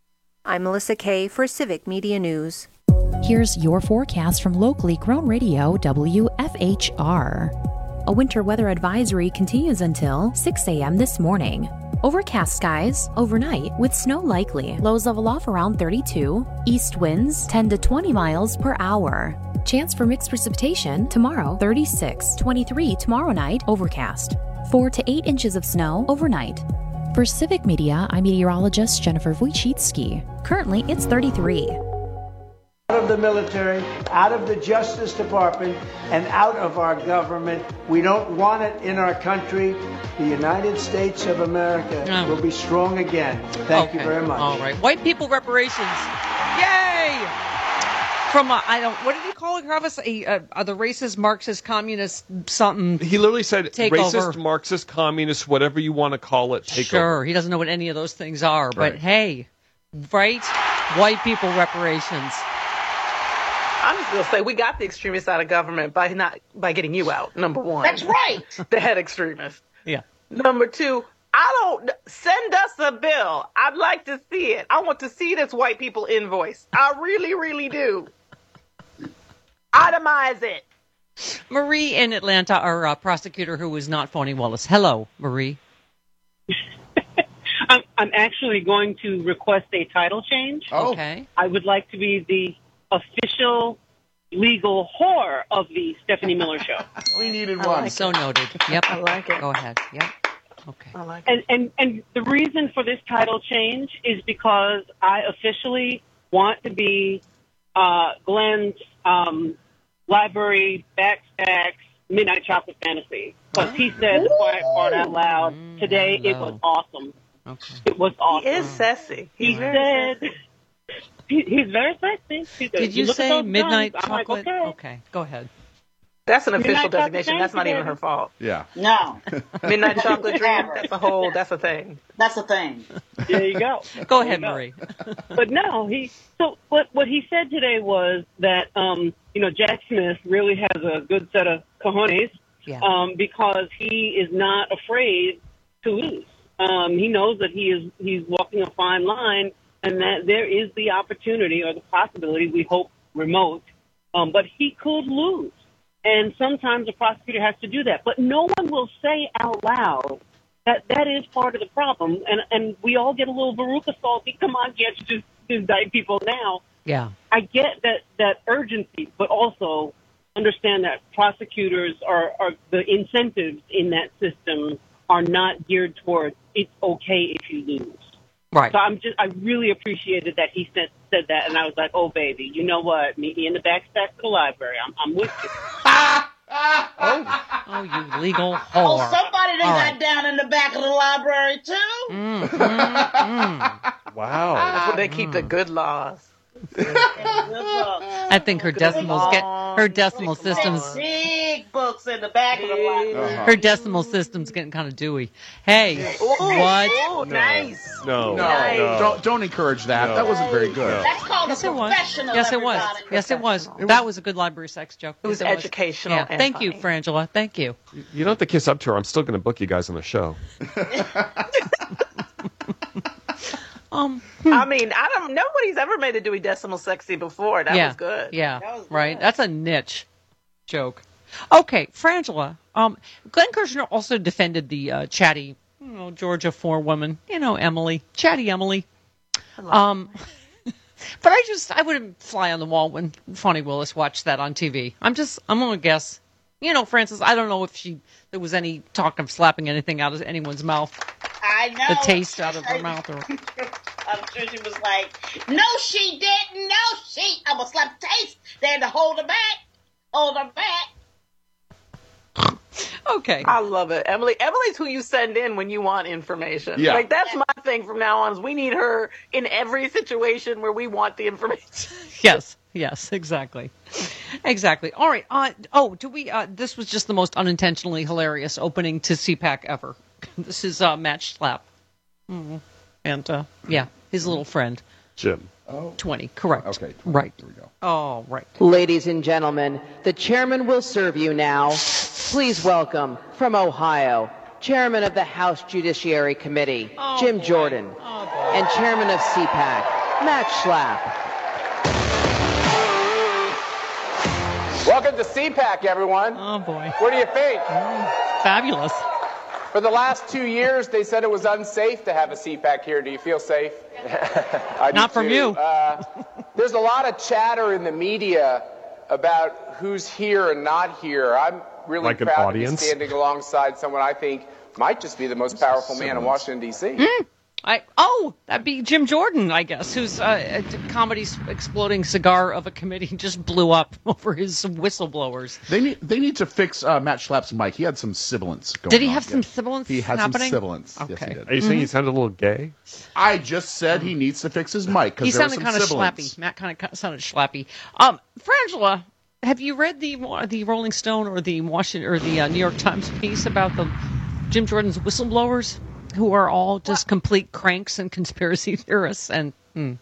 I'm Melissa Kay for Civic Media News. Here's your forecast from locally grown radio W F H R. A winter weather advisory continues until six a.m. this morning. Overcast skies overnight with snow likely. Lows level off around thirty-two. East winds ten to twenty miles per hour. Chance for mixed precipitation tomorrow thirty-six. twenty-three tomorrow night overcast. four to eight inches of snow overnight. For Civic Media, I'm meteorologist Jennifer Wojcicki. Currently, it's thirty-three. Out of the military, out of the Justice Department, and out of our government. We don't want it in our country. The United States of America Oh. will be strong again. Thank Okay. you very much. All right. White people reparations. Yay! From, uh, I don't, what did he call it, Travis? A, uh, uh, the racist, Marxist, communist, something. He literally said Take racist, over. Marxist, communist, whatever you want to call it, take Sure, over. he doesn't know what any of those things are. But Right. hey, right? White people reparations. I'm just gonna say we got the extremist out of government by not by getting you out. Number one, That's right. The head extremist. Yeah. Number two, I don't send us a bill. I'd like to see it. I want to see this white people invoice. I really, really do. Itemize it. Marie in Atlanta, our uh, prosecutor who was not Phony Wallace. Hello, Marie. I'm, I'm actually going to request a title change. Oh. Okay. I would like to be the official legal whore of the Stephanie Miller Show. We needed I like so noted. Yep. I like it. Go ahead. Yep. Okay. I like And, and and the reason for this title change is because I officially want to be uh, Glenn's um, library backstacks Midnight Chocolate Fantasy. Because he said the quiet part out loud today. It was awesome. Okay. It was awesome. He is sassy. He He's very said sassy. he, he's very sexy. He said, Did you, look at say those Midnight guns. I'm like, Chocolate? okay. Okay. Go ahead. That's an Midnight official Chocolate designation. That's not even Fantasy, her fault. Yeah. No. Midnight Chocolate Dream. That's a whole. That's a thing. That's a thing. There you go. Go There ahead, you go. Marie. But no, he. So what? What he said today was that um, you know Jack Smith really has a good set of cojones, Yeah. um, because he is not afraid to lose. Um, he knows that he is he's walking a fine line, and that there is the opportunity or the possibility, we hope remote, um, but he could lose. And sometimes the prosecutor has to do that. But no one will say out loud that that is part of the problem. And and we all get a little Veruca salty. Come on, get you just indict people now. Yeah. I get that, that urgency, but also understand that prosecutors are, are the incentives in that system are not geared toward it's okay if you lose. Right. So I'm just I really appreciated that he said said that, and I was like, oh baby, you know what? Meet me in the backstacks of the library. I'm I'm with you. oh, oh, you legal whore. Oh, somebody done All got right. down in the back of the library too. Mm, mm, mm. Wow. That's where they keep the good laws. I think her decimals get her decimal systems. Big books in the back of the library. Her decimal system's getting kind of dewy. Hey, what? Oh, nice. No. No, Nice. don't don't encourage that. No. That wasn't very good. That's called Yes, a it was. professional. Yes, it was. everybody. Yes, it was. That was a good library sex joke. It was Yes, educational Yeah. and Thank you, funny. Frangela. Thank you. You don't have to kiss up to her. I'm still going to book you guys on the show. Um. I mean, I don't. Nobody's ever made a Dewey Decimal sexy before. That yeah. was good. Yeah. That was right. good. That's a niche joke. Okay, Frangela. Um, Glenn Kirshner also defended the uh, chatty, you know, Georgia forewoman. You know, Emily, chatty Emily. Um, but I just I wouldn't fly on the wall when Fonnie Willis watched that on T V. I'm just I'm gonna guess. You know, Francis. I don't know if she there was any talk of slapping anything out of anyone's mouth. I know. The taste out of her mouth. Or... I'm sure she was like, no, she didn't. No, she. I'm going to slap the taste. They had to hold her back. Hold her back. Okay. I love it. Emily Emily's who you send in when you want information. Yeah. Like that's my thing from now on is we need her in every situation where we want the information. Yes. Yes, exactly. Exactly. All right. Uh, oh, do we, uh, this was just the most unintentionally hilarious opening to C PAC ever. This is uh, Matt Schlapp. Mm-hmm. And, uh, yeah, his little friend. Jim. Oh. twenty, correct. Okay. Right. There we go. Oh, right. Ladies and gentlemen, the chairman will serve you now. Please welcome, from Ohio, Chairman of the House Judiciary Committee, Oh, Jim boy. Jordan, Oh, boy. and Chairman of C PAC, Match Slap. Welcome to C PAC, everyone. Oh, boy. What do you think? Mm, fabulous. For the last two years, they said it was unsafe to have a C PAC here. Do you feel safe? I do Not from too. you. Uh, there's a lot of chatter in the media about who's here and not here. I'm really Like an proud audience? to be standing alongside someone I think might just be the most powerful man in Washington, D C Mm. I, oh, that'd be Jim Jordan, I guess, whose uh, a comedy exploding cigar of a committee just blew up over his whistleblowers. They need they need to fix uh, Matt Schlapp's mic. He had some sibilance going on. Did he have yeah. some sibilance He had happening? some sibilance. Yes, Okay. he did. Are you saying he sounded a little gay? I just said he needs to fix his mic He because there was sounded some kind of sibilance. slappy. Matt kind of sounded slappy. Um, Frangela, have you read the the Rolling Stone or the Washington or the uh, New York Times piece about the Jim Jordan's whistleblowers, who are all just complete cranks and conspiracy theorists? And hmm.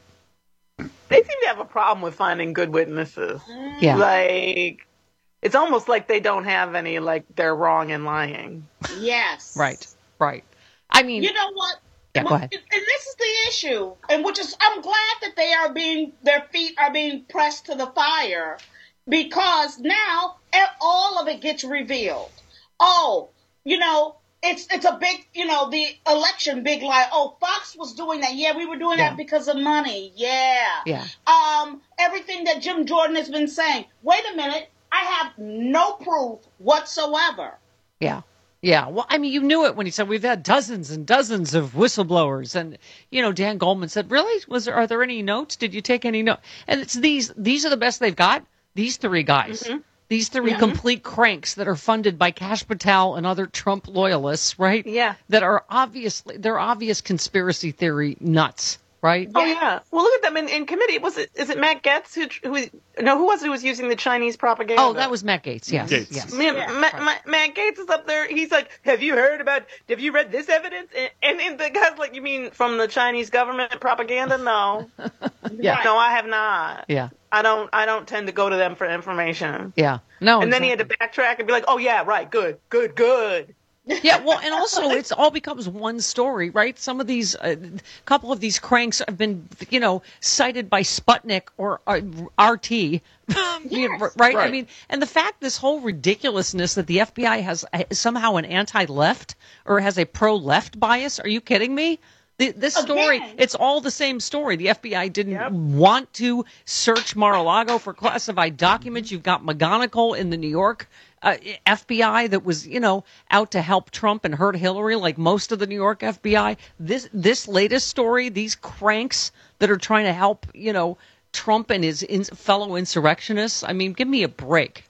They seem to have a problem with finding good witnesses. Yeah. Like, it's almost like they don't have any, like, they're wrong and lying. Yes. right, right. I mean, You know what? Yeah, go ahead. And this is the issue, and which is, I'm glad that they are being, their feet are being pressed to the fire, because now all of it gets revealed. Oh, you know, it's it's a big, you know, the election big lie. Oh, Fox was doing that. Yeah, we were doing Yeah. that because of money. Yeah. Yeah. Um, everything that Jim Jordan has been saying. Wait a minute. I have no proof whatsoever. Yeah. Yeah. Well, I mean, you knew it when he said we've had dozens and dozens of whistleblowers. And, you know, Dan Goldman said, really? Was there, are there any notes? Did you take any notes? And it's these, these are the best they've got. These three guys, Mm-hmm. these three Yeah. complete cranks that are funded by Kash Patel and other Trump loyalists, right? Yeah. That are obviously, they're obvious conspiracy theory nuts, right? Oh yeah. Well, look at them in, in committee. Was it is it Matt Gaetz who who no who was it who was using the Chinese propaganda? Oh, that was Matt Gaetz. Yes. Gaetz. Yes. Man, Matt, Matt, Matt Gaetz is up there. He's like, "Have you heard about? Have you read this evidence?" And, and, and the guy's like, "You mean from the Chinese government propaganda?" No. Yeah. No, I have not. Yeah. I don't. I don't tend to go to them for information. Yeah. No. And then he had to backtrack and be like, "Oh yeah, right, good, good, good." Yeah, well, and also it's all becomes one story, right? Some of these, a uh, couple of these cranks have been, you know, cited by Sputnik or uh, R T, you know, right? I Right. mean, and the fact, this whole ridiculousness that the F B I has uh, somehow an anti-left or has a pro-left bias. Are you kidding me? The, this story, Again. it's all the same story. The F B I didn't want to search Mar-a-Lago for classified documents. You've got McGonigal in the New York uh, F B I that was, you know, out to help Trump and hurt Hillary, like most of the New York F B I. This this latest story, these cranks that are trying to help, you know, Trump and his in, fellow insurrectionists. I mean, give me a break.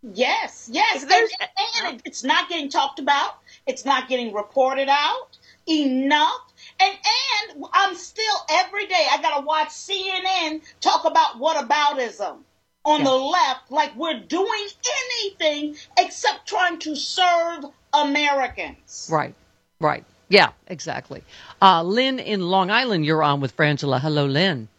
Yes, yes. And, and it's not getting talked about. It's not getting reported out enough. And and I'm still every day I gotta watch C N N talk about whataboutism on Yeah. the left, like we're doing anything except trying to serve Americans. Right, right. Yeah, exactly. Uh, Lynn in Long Island, you're on with Frangela. Hello, Lynn.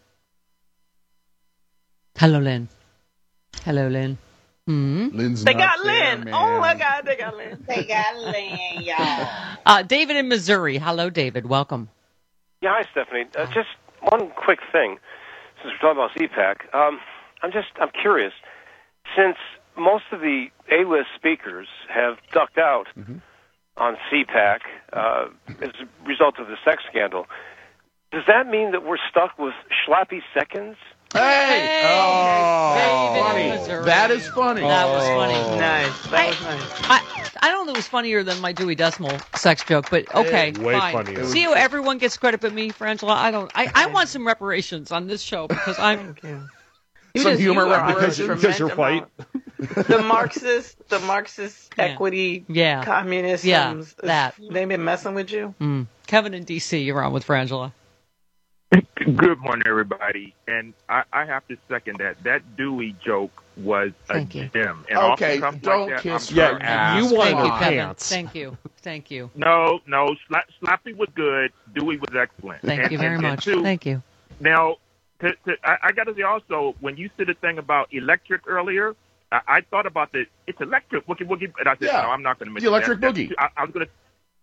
Hello, Lynn. Hello, Lynn. Hmm? Lynn's They not got there, Lynn. man. Oh my God, they got Lynn. They got Lynn, y'all. Uh, David in Missouri. Hello, David. Welcome. Yeah, hi, Stephanie. Uh, just one quick thing, since we're talking about C PAC. Um, I'm just, I'm curious, since most of the A-list speakers have ducked out Mm-hmm. on C PAC uh, as a result of the sex scandal, does that mean that we're stuck with Schlappy Seconds? Hey! Oh, David funny. in Missouri. That is funny. That was funny. Nice. That was nice. I, I don't think it was funnier than my Dewey Decimal sex joke, but okay, Way fine. funnier. See how everyone gets credit but me, Frangela? I don't. I, I want some reparations on this show because I'm. You Some just- humor you are a reparations. Because you're tremendous amount. The Marxist, the Marxist Yeah. equity, Yeah. communism. Yeah, is- that. They've been messing with you. Mm. Kevin in D C, you're on with Frangela. Good morning, everybody. And I, I have to second that. That Dewey joke was a Thank you. gem. And Okay, off the cuff don't like that, kiss I'm your sorry. ass. You Come wanted Thank you, the on. Kevin. pants. Thank you. Thank you. No, no. Sla- Slappy was good. Dewey was excellent. Thank And- you very and- and much. two, Thank you. Now, to, to, I, I got to say also, when you said the thing about electric earlier, I, I thought about the it's electric woogie woogie, and I said, Yeah. no, I'm not going to The mention electric that. boogie. I, I was going to,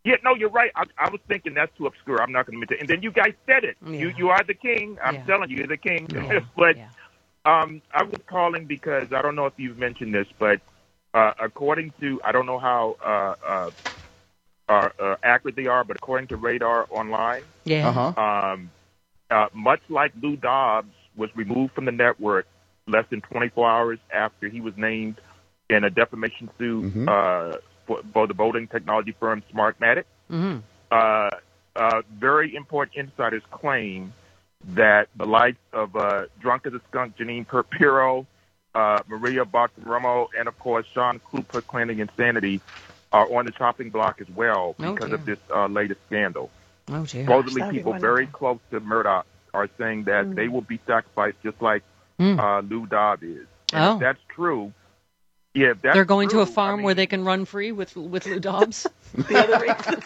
Yeah, no, you're right. I, I was thinking that's too obscure. I'm not going to mention it. And then you guys said it. Yeah. You you are the king. I'm Yeah. telling you, you're the king. Yeah. but Yeah. um, I was calling because I don't know if you've mentioned this, but uh, according to, I don't know how uh, uh, uh, uh, accurate they are, but according to Radar Online, Yeah. Uh-huh. um, uh, much like Lou Dobbs was removed from the network less than twenty-four hours after he was named in a defamation suit Mhm. uh, for, for the voting technology firm Smartmatic. Mm-hmm. Uh, uh, very important insiders claim that the likes of uh, Drunk as a Skunk, Janine Pirro, uh, Maria Bartiromo, and of course Sean Kluper claiming insanity are on the chopping block as well Oh, because dear. of this uh, latest scandal. Oh, dear. Supposedly, that'd be people wonderful. very close to Murdoch are saying that Mm. they will be sacrificed just like Mm. uh, Lou Dobbs is. And Oh. if that's true, yeah, if that's They're going true, to a farm I where mean, they can run free with with Lou Dobbs. The other reason.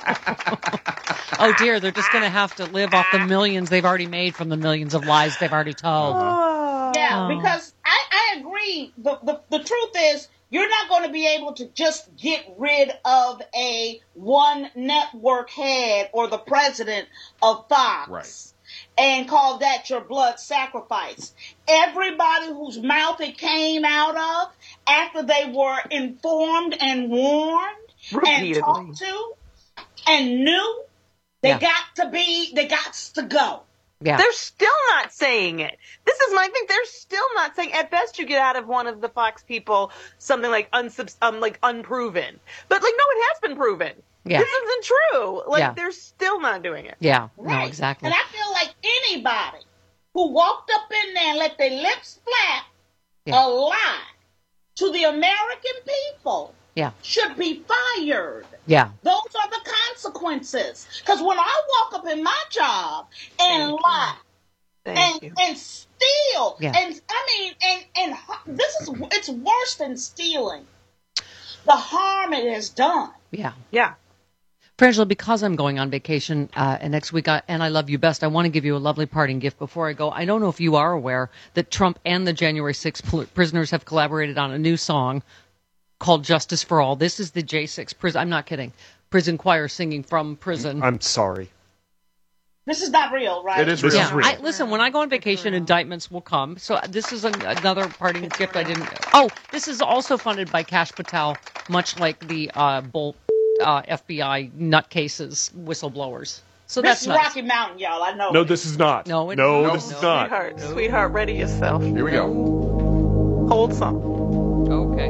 Oh dear, they're just going to have to live off the millions they've already made from the millions of lies they've already told. Yeah, Oh. because I, I agree. The, the the truth is, you're not going to be able to just get rid of a one network head or the president of Fox Right. and call that your blood sacrifice. Everybody whose mouth it came out of after they were informed and warned and Repeatedly. talked to and knew, they Yeah. got to be, they got to go. Yeah. They're still not saying it. This is my thing. They're still not saying. At best, you get out of one of the Fox people something like unsubs- um, like unproven. But like, no, it has been proven. Yeah. This isn't true. Like, Yeah. they're still not doing it. Yeah. No, Right. exactly. And I feel like anybody who walked up in there and let their lips flap Yeah. a lie to the American people Yeah. should be fired. Yeah. Those are the consequences. Because when I walk up in my job and Thank you. lie Thank and you. and steal, Yeah. and I mean, and and h- this is it's worse than stealing. The harm it has done. Yeah. Yeah. Frangela, because I'm going on vacation uh, and next week, I, and I love you best, I want to give you a lovely parting gift before I go. I don't know if you are aware that Trump and the January sixth pl- prisoners have collaborated on a new song called Justice for All. This is the J six prison. I'm not kidding. Prison choir singing from prison. I'm sorry. This is not real, right? It is real. Yeah, I, listen, when I go on vacation, indictments will come. So this is an, another parting gift I didn't. Oh, this is also funded by Kash Patel, much like the uh, Bull, uh, F B I nutcases, whistleblowers. So this that's is nice. Rocky Mountain, y'all. I know. No, this is not. No, it- no, no, this no. is not. Sweetheart, sweetheart, ready yourself. Here we go. Hold some. Okay.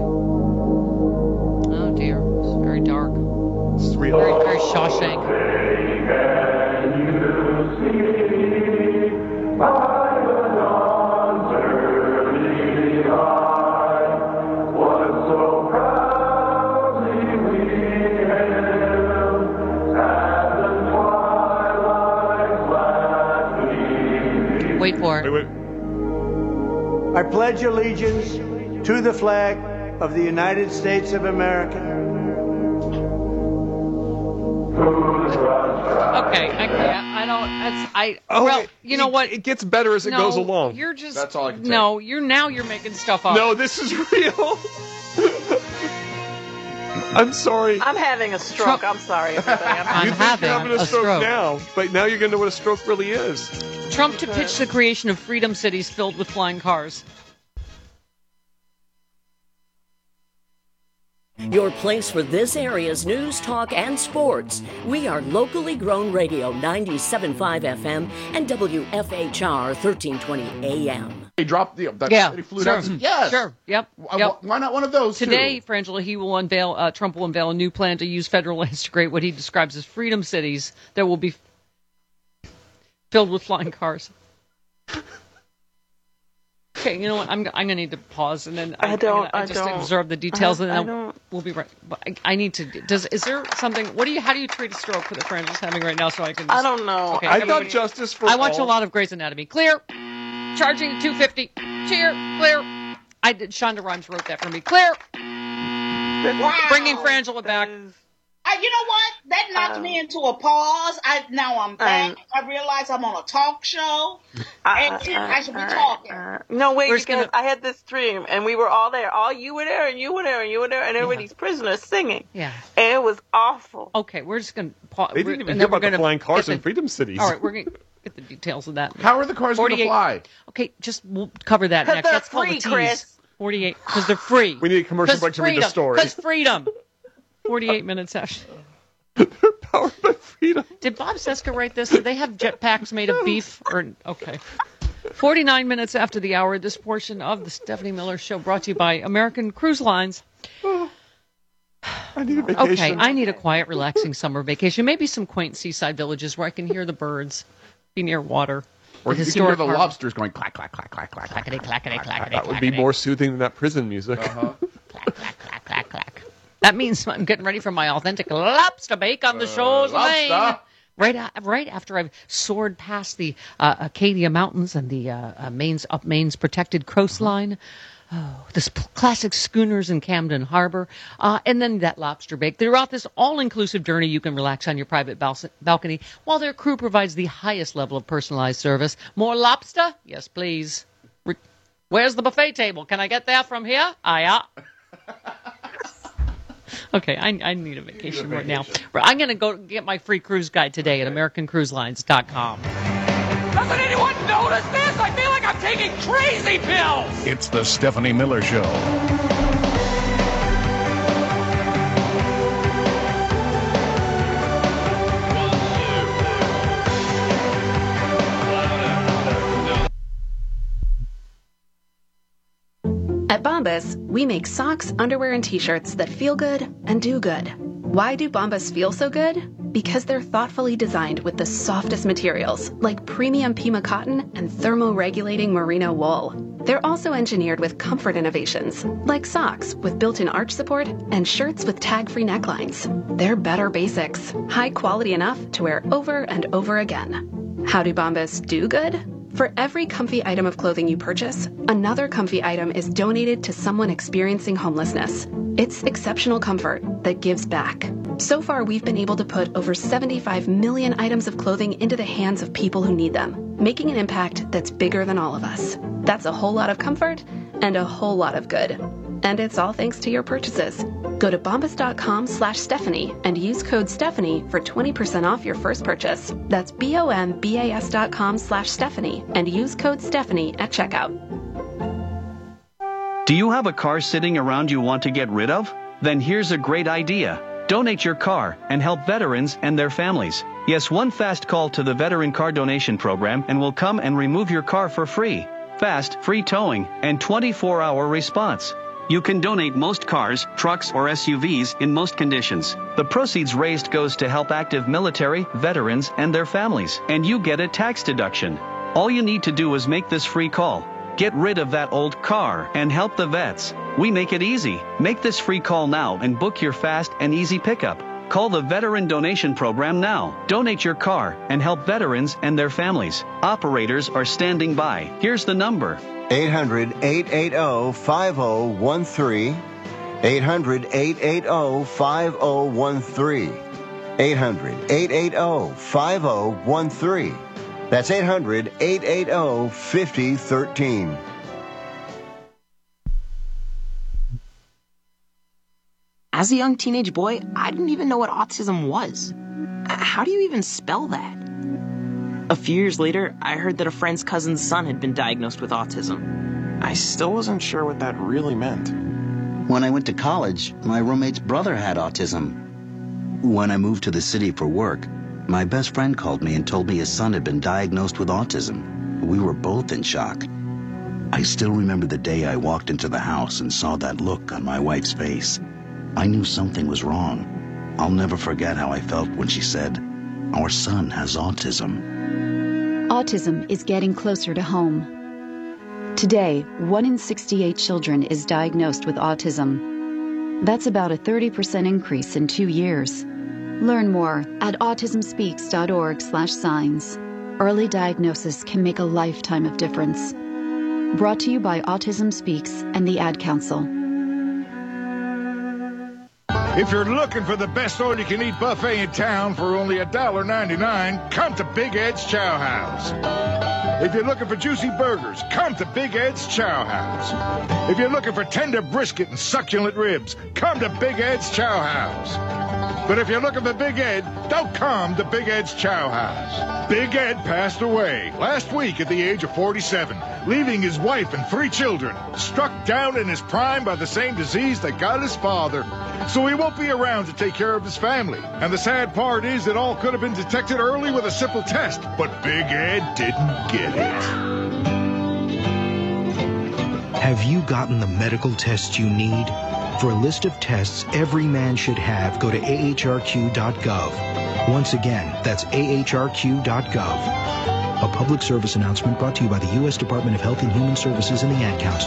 Oh dear, it's very dark. Sweetheart. Very, very Shawshank. Wait for it. Wait, wait. I pledge allegiance to the flag of the United States of America. Okay, I can't. I don't. That's I. Oh, well, it- you know it- what? It gets better as it no, goes along. You're just. That's all I can say. No, you're now you're making stuff up. No, this is real. I'm sorry. I'm having a stroke. Trump- I'm sorry, everybody. I'm I'm you think having you're having a a stroke, stroke. now, but now you're going to know what a stroke really is. Trump to pitch the creation of freedom cities filled with flying cars. Your place for this area's news, talk, and sports. We are locally grown radio ninety-seven point five F M and W F H R thirteen twenty A M. He dropped the that Yeah, he flew sure, down. Yes. sure, yep, Why- yep. Why not one of those Today, two? Frangela, he will unveil. Uh, Trump will unveil a new plan to use federal lands to create what he describes as freedom cities that will be filled with flying cars. Okay, you know what? I'm I'm gonna need to pause and then I I'm don't- gonna, I I just don't. absorb the details I- and I then don't. we'll be right. But I, I need to. Does is there something? What do you? How do you treat a stroke that Frangela's having right now? So I can. Just, I don't know. Okay, I can thought we- justice for I watch all. a lot of Grey's Anatomy. Clear. Charging two fifty. Cheer. Clear. I did. Shonda Rhimes wrote that for me. Clear. Wow. Bringing Frangela back. I, you know what? That knocked Um, me into a pause. I now I'm back. Um, I realize I'm on a talk show, and I should be uh, talking. uh, no, wait, We're because just gonna- I had this dream, and we were all there. All you were there, and you were there, and you were there, and everybody's prisoners singing. Yeah. And it was awful. Okay, we're just going to pause. They didn't even hear about the flying cars in Freedom Cities. All right, we're going to get the details of that. How are the cars going to forty-eight fly? Okay, just we'll cover that 'Cause next. they're That's called free, a tease. Chris. forty-eight, because they're free. We need a commercial break to read the story. Because freedom. forty-eight minutes after. Powered by freedom. Did Bob Seska write this? Did they have jetpacks made of beef? Or okay. forty-nine minutes after the hour, this portion of the Stephanie Miller Show brought to you by American Cruise Lines. I need a vacation. Okay, I need a quiet, relaxing summer vacation. Maybe some quaint seaside villages where I can hear the birds, be near water. Or the you can hear historic the harbor. lobsters going clack, clack, clack, clack, clack, Clackety, clackety, clackety, That would be clackety. more soothing than that prison music. Uh-huh. Clack, clack, clack, clack. That means I'm getting ready for my authentic lobster bake on the Uh, shores of lobster. Maine. Right, a- right after I've soared past the uh, Acadia Mountains and the uh, uh, Maine's up Maine's protected coastline. Oh, this p- classic schooners in Camden Harbor, uh, and then that lobster bake. Throughout this all-inclusive journey, you can relax on your private bal- balcony while their crew provides the highest level of personalized service. More lobster? Yes, please. Re- Where's the buffet table? Can I get there from here? Ah, yeah. Okay, I, I need a vacation right now. I'm going to go get my free cruise guide today at American Cruise Lines dot com. Doesn't anyone notice this? I feel like I'm taking crazy pills. It's the Stephanie Miller Show. At Bombas, we make socks, underwear, and t-shirts that feel good and do good. Why do Bombas feel so good? Because they're thoughtfully designed with the softest materials, like premium Pima cotton and thermoregulating merino wool. They're also engineered with comfort innovations, like socks with built-in arch support and shirts with tag-free necklines. They're better basics, high quality enough to wear over and over again. How do Bombas do good? For every comfy item of clothing you purchase, another comfy item is donated to someone experiencing homelessness. It's exceptional comfort that gives back. So far, we've been able to put over seventy-five million items of clothing into the hands of people who need them, making an impact that's bigger than all of us. That's a whole lot of comfort and a whole lot of good. And it's all thanks to your purchases. Go to bombas.com slash Stephanie and use code Stephanie for twenty percent off your first purchase. That's B-O-M-B-A-S dot com slash Stephanie and use code Stephanie at checkout. Do you have a car sitting around you want to get rid of? Then here's a great idea. Donate your car and help veterans and their families. Yes, one fast call to the Veteran Car Donation Program and we'll come and remove your car for free. Fast, free towing, and twenty-four hour response. You can donate most cars, trucks, or S U Vs in most conditions. The proceeds raised goes to help active military, veterans, and their families, and you get a tax deduction. All you need to do is make this free call. Get rid of that old car and help the vets. We make it easy. Make this free call now and book your fast and easy pickup. Call the Veteran Donation Program now. Donate your car and help veterans and their families. Operators are standing by. Here's the number. eight hundred, eight eight zero, five zero one three. eight hundred, eight eight zero, five zero one three. eight hundred, eight eight zero, five zero one three. That's eight hundred, eight eight zero, five zero one three. As a young teenage boy, I didn't even know what autism was. How do you even spell that? A few years later, I heard that a friend's cousin's son had been diagnosed with autism. I still wasn't sure what that really meant. When I went to college, my roommate's brother had autism. When I moved to the city for work, my best friend called me and told me his son had been diagnosed with autism. We were both in shock. I still remember the day I walked into the house and saw that look on my wife's face. I knew something was wrong. I'll never forget how I felt when she said, "Our son has autism." Autism is getting closer to home. Today, one in sixty-eight children is diagnosed with autism. That's about a thirty percent increase in two years. Learn more at autism speaks dot org slash signs. Early diagnosis can make a lifetime of difference. Brought to you by Autism Speaks and the Ad Council. If you're looking for the best all-you-can-eat buffet in town for only one dollar ninety-nine, come to Big Ed's Chow House. If you're looking for juicy burgers, come to Big Ed's Chow House. If you're looking for tender brisket and succulent ribs, come to Big Ed's Chow House. But if you're looking for Big Ed, don't come to Big Ed's Chow House. Big Ed passed away last week at the age of forty-seven, leaving his wife and three children, struck down in his prime by the same disease that got his father. So he won't be around to take care of his family. And the sad part is it all could have been detected early with a simple test, but Big Ed didn't get it. Have you gotten the medical tests you need? For a list of tests every man should have, go to A H R Q dot gov. Once again, that's A H R Q dot gov. A public service announcement brought to you by the U S Department of Health and Human Services and the Ad Council.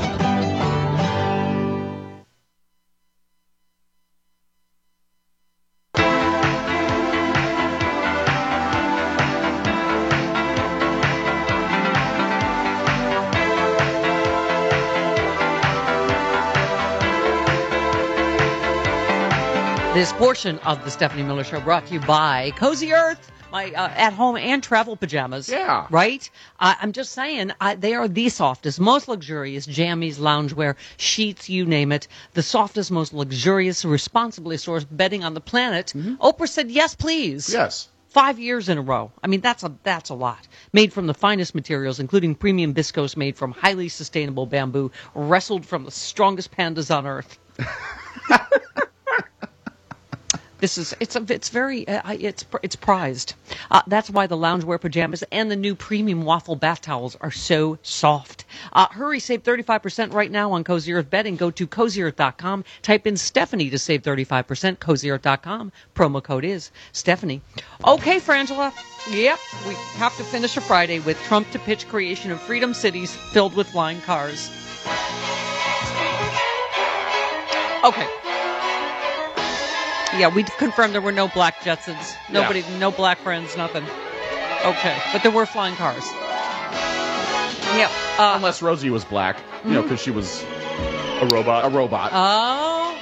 This portion of the Stephanie Miller Show brought to you by Cozy Earth, my uh, at-home and travel pajamas. Yeah. Right? Uh, I'm just saying, uh, they are the softest, most luxurious jammies, loungewear, sheets, you name it. The softest, most luxurious, responsibly sourced bedding on the planet. Mm-hmm. Oprah said, yes, please. Yes. Five years in a row. I mean, that's a that's a lot. Made from the finest materials, including premium viscose made from highly sustainable bamboo, wrestled from the strongest pandas on Earth. This is it's a, it's very uh, it's it's prized. Uh, that's why the loungewear pajamas and the new premium waffle bath towels are so soft. Uh, hurry, save thirty-five percent right now on Cozy Earth bedding. Go to cozy earth dot com. Type in Stephanie to save thirty-five percent. cozy earth dot com. Promo code is Stephanie. Okay, Frangela. Yep, we have to finish a Friday with Trump to pitch creation of freedom cities filled with flying cars. Okay. Yeah, we confirmed there were no black Jetsons. Nobody, yeah. No black friends, nothing. Okay, but there were flying cars. Yeah. Uh, Unless Rosie was black, you mm-hmm. know, because she was a robot. A robot. Oh.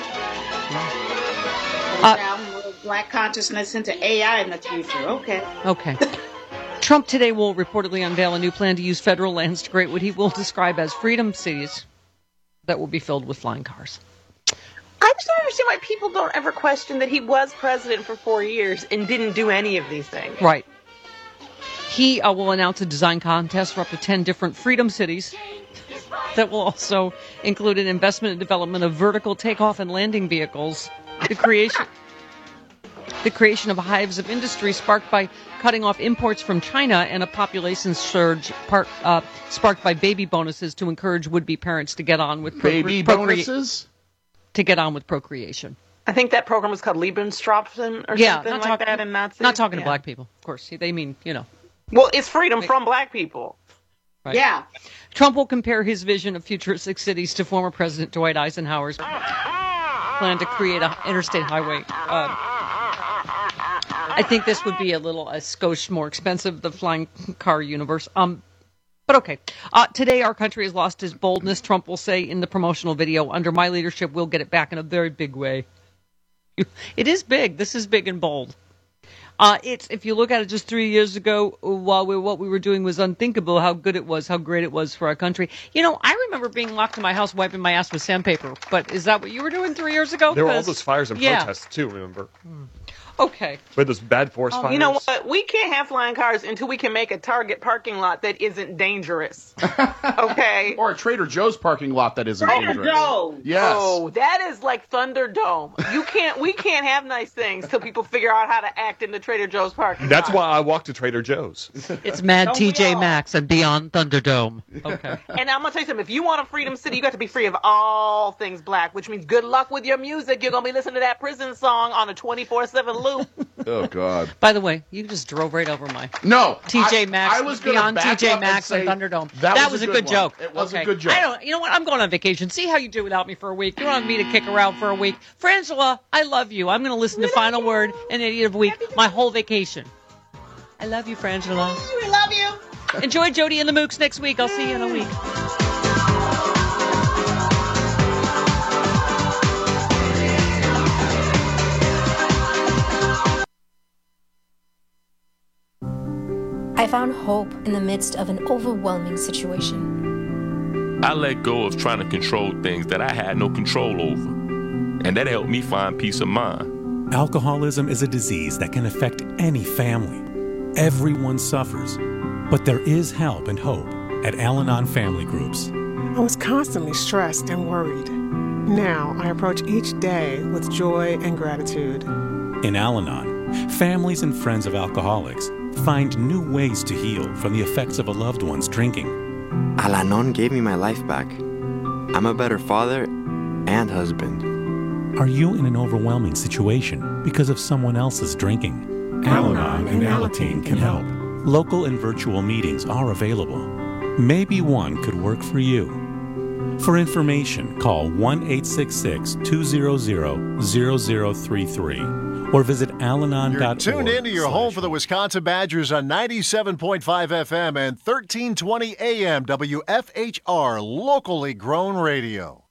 Uh, black consciousness into A I in the future. Okay. Okay. Trump today will reportedly unveil a new plan to use federal lands to create what he will describe as freedom cities that will be filled with flying cars. I just don't understand why people don't ever question that he was president for four years and didn't do any of these things. Right. He uh, will announce a design contest for up to ten different freedom cities that will also include an investment and development of vertical takeoff and landing vehicles, the creation, the creation of hives of industry sparked by cutting off imports from China, and a population surge part, uh, sparked by baby bonuses to encourage would-be parents to get on with procre- baby procre- bonuses. To get on with procreation. I think that program was called Lebensstropfen or yeah, something not like talk- that in Nazi. Not talking yeah. to black people, of course. They mean, you know. Well, it's freedom they, from black people. Right. Yeah. Trump will compare his vision of futuristic cities to former President Dwight Eisenhower's plan to create an interstate highway. Uh, I think this would be a little a skosh more expensive, the flying car universe. Um, But okay, uh, today our country has lost its boldness, Trump will say in the promotional video. Under my leadership, we'll get it back in a very big way. It is big. This is big and bold. Uh, it's if you look at it just three years ago, while we, what we were doing was unthinkable, how good it was, how great it was for our country. You know, I remember being locked in my house wiping my ass with sandpaper. But is that what you were doing three years ago? There were all those fires and yeah. protests, too, remember? Hmm. Okay. With those bad forest um, fires. You know what? We can't have flying cars until we can make a Target parking lot that isn't dangerous. Okay. Or a Trader Joe's parking lot that isn't Trader dangerous. Joe's. Yes. Oh, that is like Thunderdome. You can't. We can't have nice things till people figure out how to act in the Trader Joe's parking That's lot. why I walk to Trader Joe's. It's Mad Don't T J we all? Maxx and Beyond Thunderdome. Okay. And I'm gonna tell you something. If you want a freedom city, you got to be free of all things black, which means good luck with your music. You're gonna be listening to that prison song on a twenty-four seven loop. Oh God. By the way, you just drove right over my no T J Maxx. I, I was gonna Beyond back T J up Maxx and, and Thunderdome. That, that was, was a a good, good joke. It was okay. a good joke. I don't. You know what? I'm going on vacation. See how you do without me for a week. You want me to kick around for a week? Frangela, I love you. I'm going to listen to Final Word and Idiot of the Week my whole vacation. I love you, Frangela. We love you. Enjoy Jody and the Mooks next week. I'll see you in a week. I found hope in the midst of an overwhelming situation. I let go of trying to control things that I had no control over, and that helped me find peace of mind. Alcoholism is a disease that can affect any family. Everyone suffers, but there is help and hope at Al-Anon Family Groups. I was constantly stressed and worried. Now I approach each day with joy and gratitude. In Al-Anon, families and friends of alcoholics find new ways to heal from the effects of a loved one's drinking. Al-Anon gave me my life back. I'm a better father and husband. Are you in an overwhelming situation because of someone else's drinking? Al-Anon and Alateen can help. Local and virtual meetings are available. Maybe one could work for you. For information, call one eight six six, two zero zero, zero zero three three or visit al anon dot org. You're tuned into your home for the Wisconsin Badgers on ninety-seven point five F M and thirteen twenty A M W F H R, locally grown radio.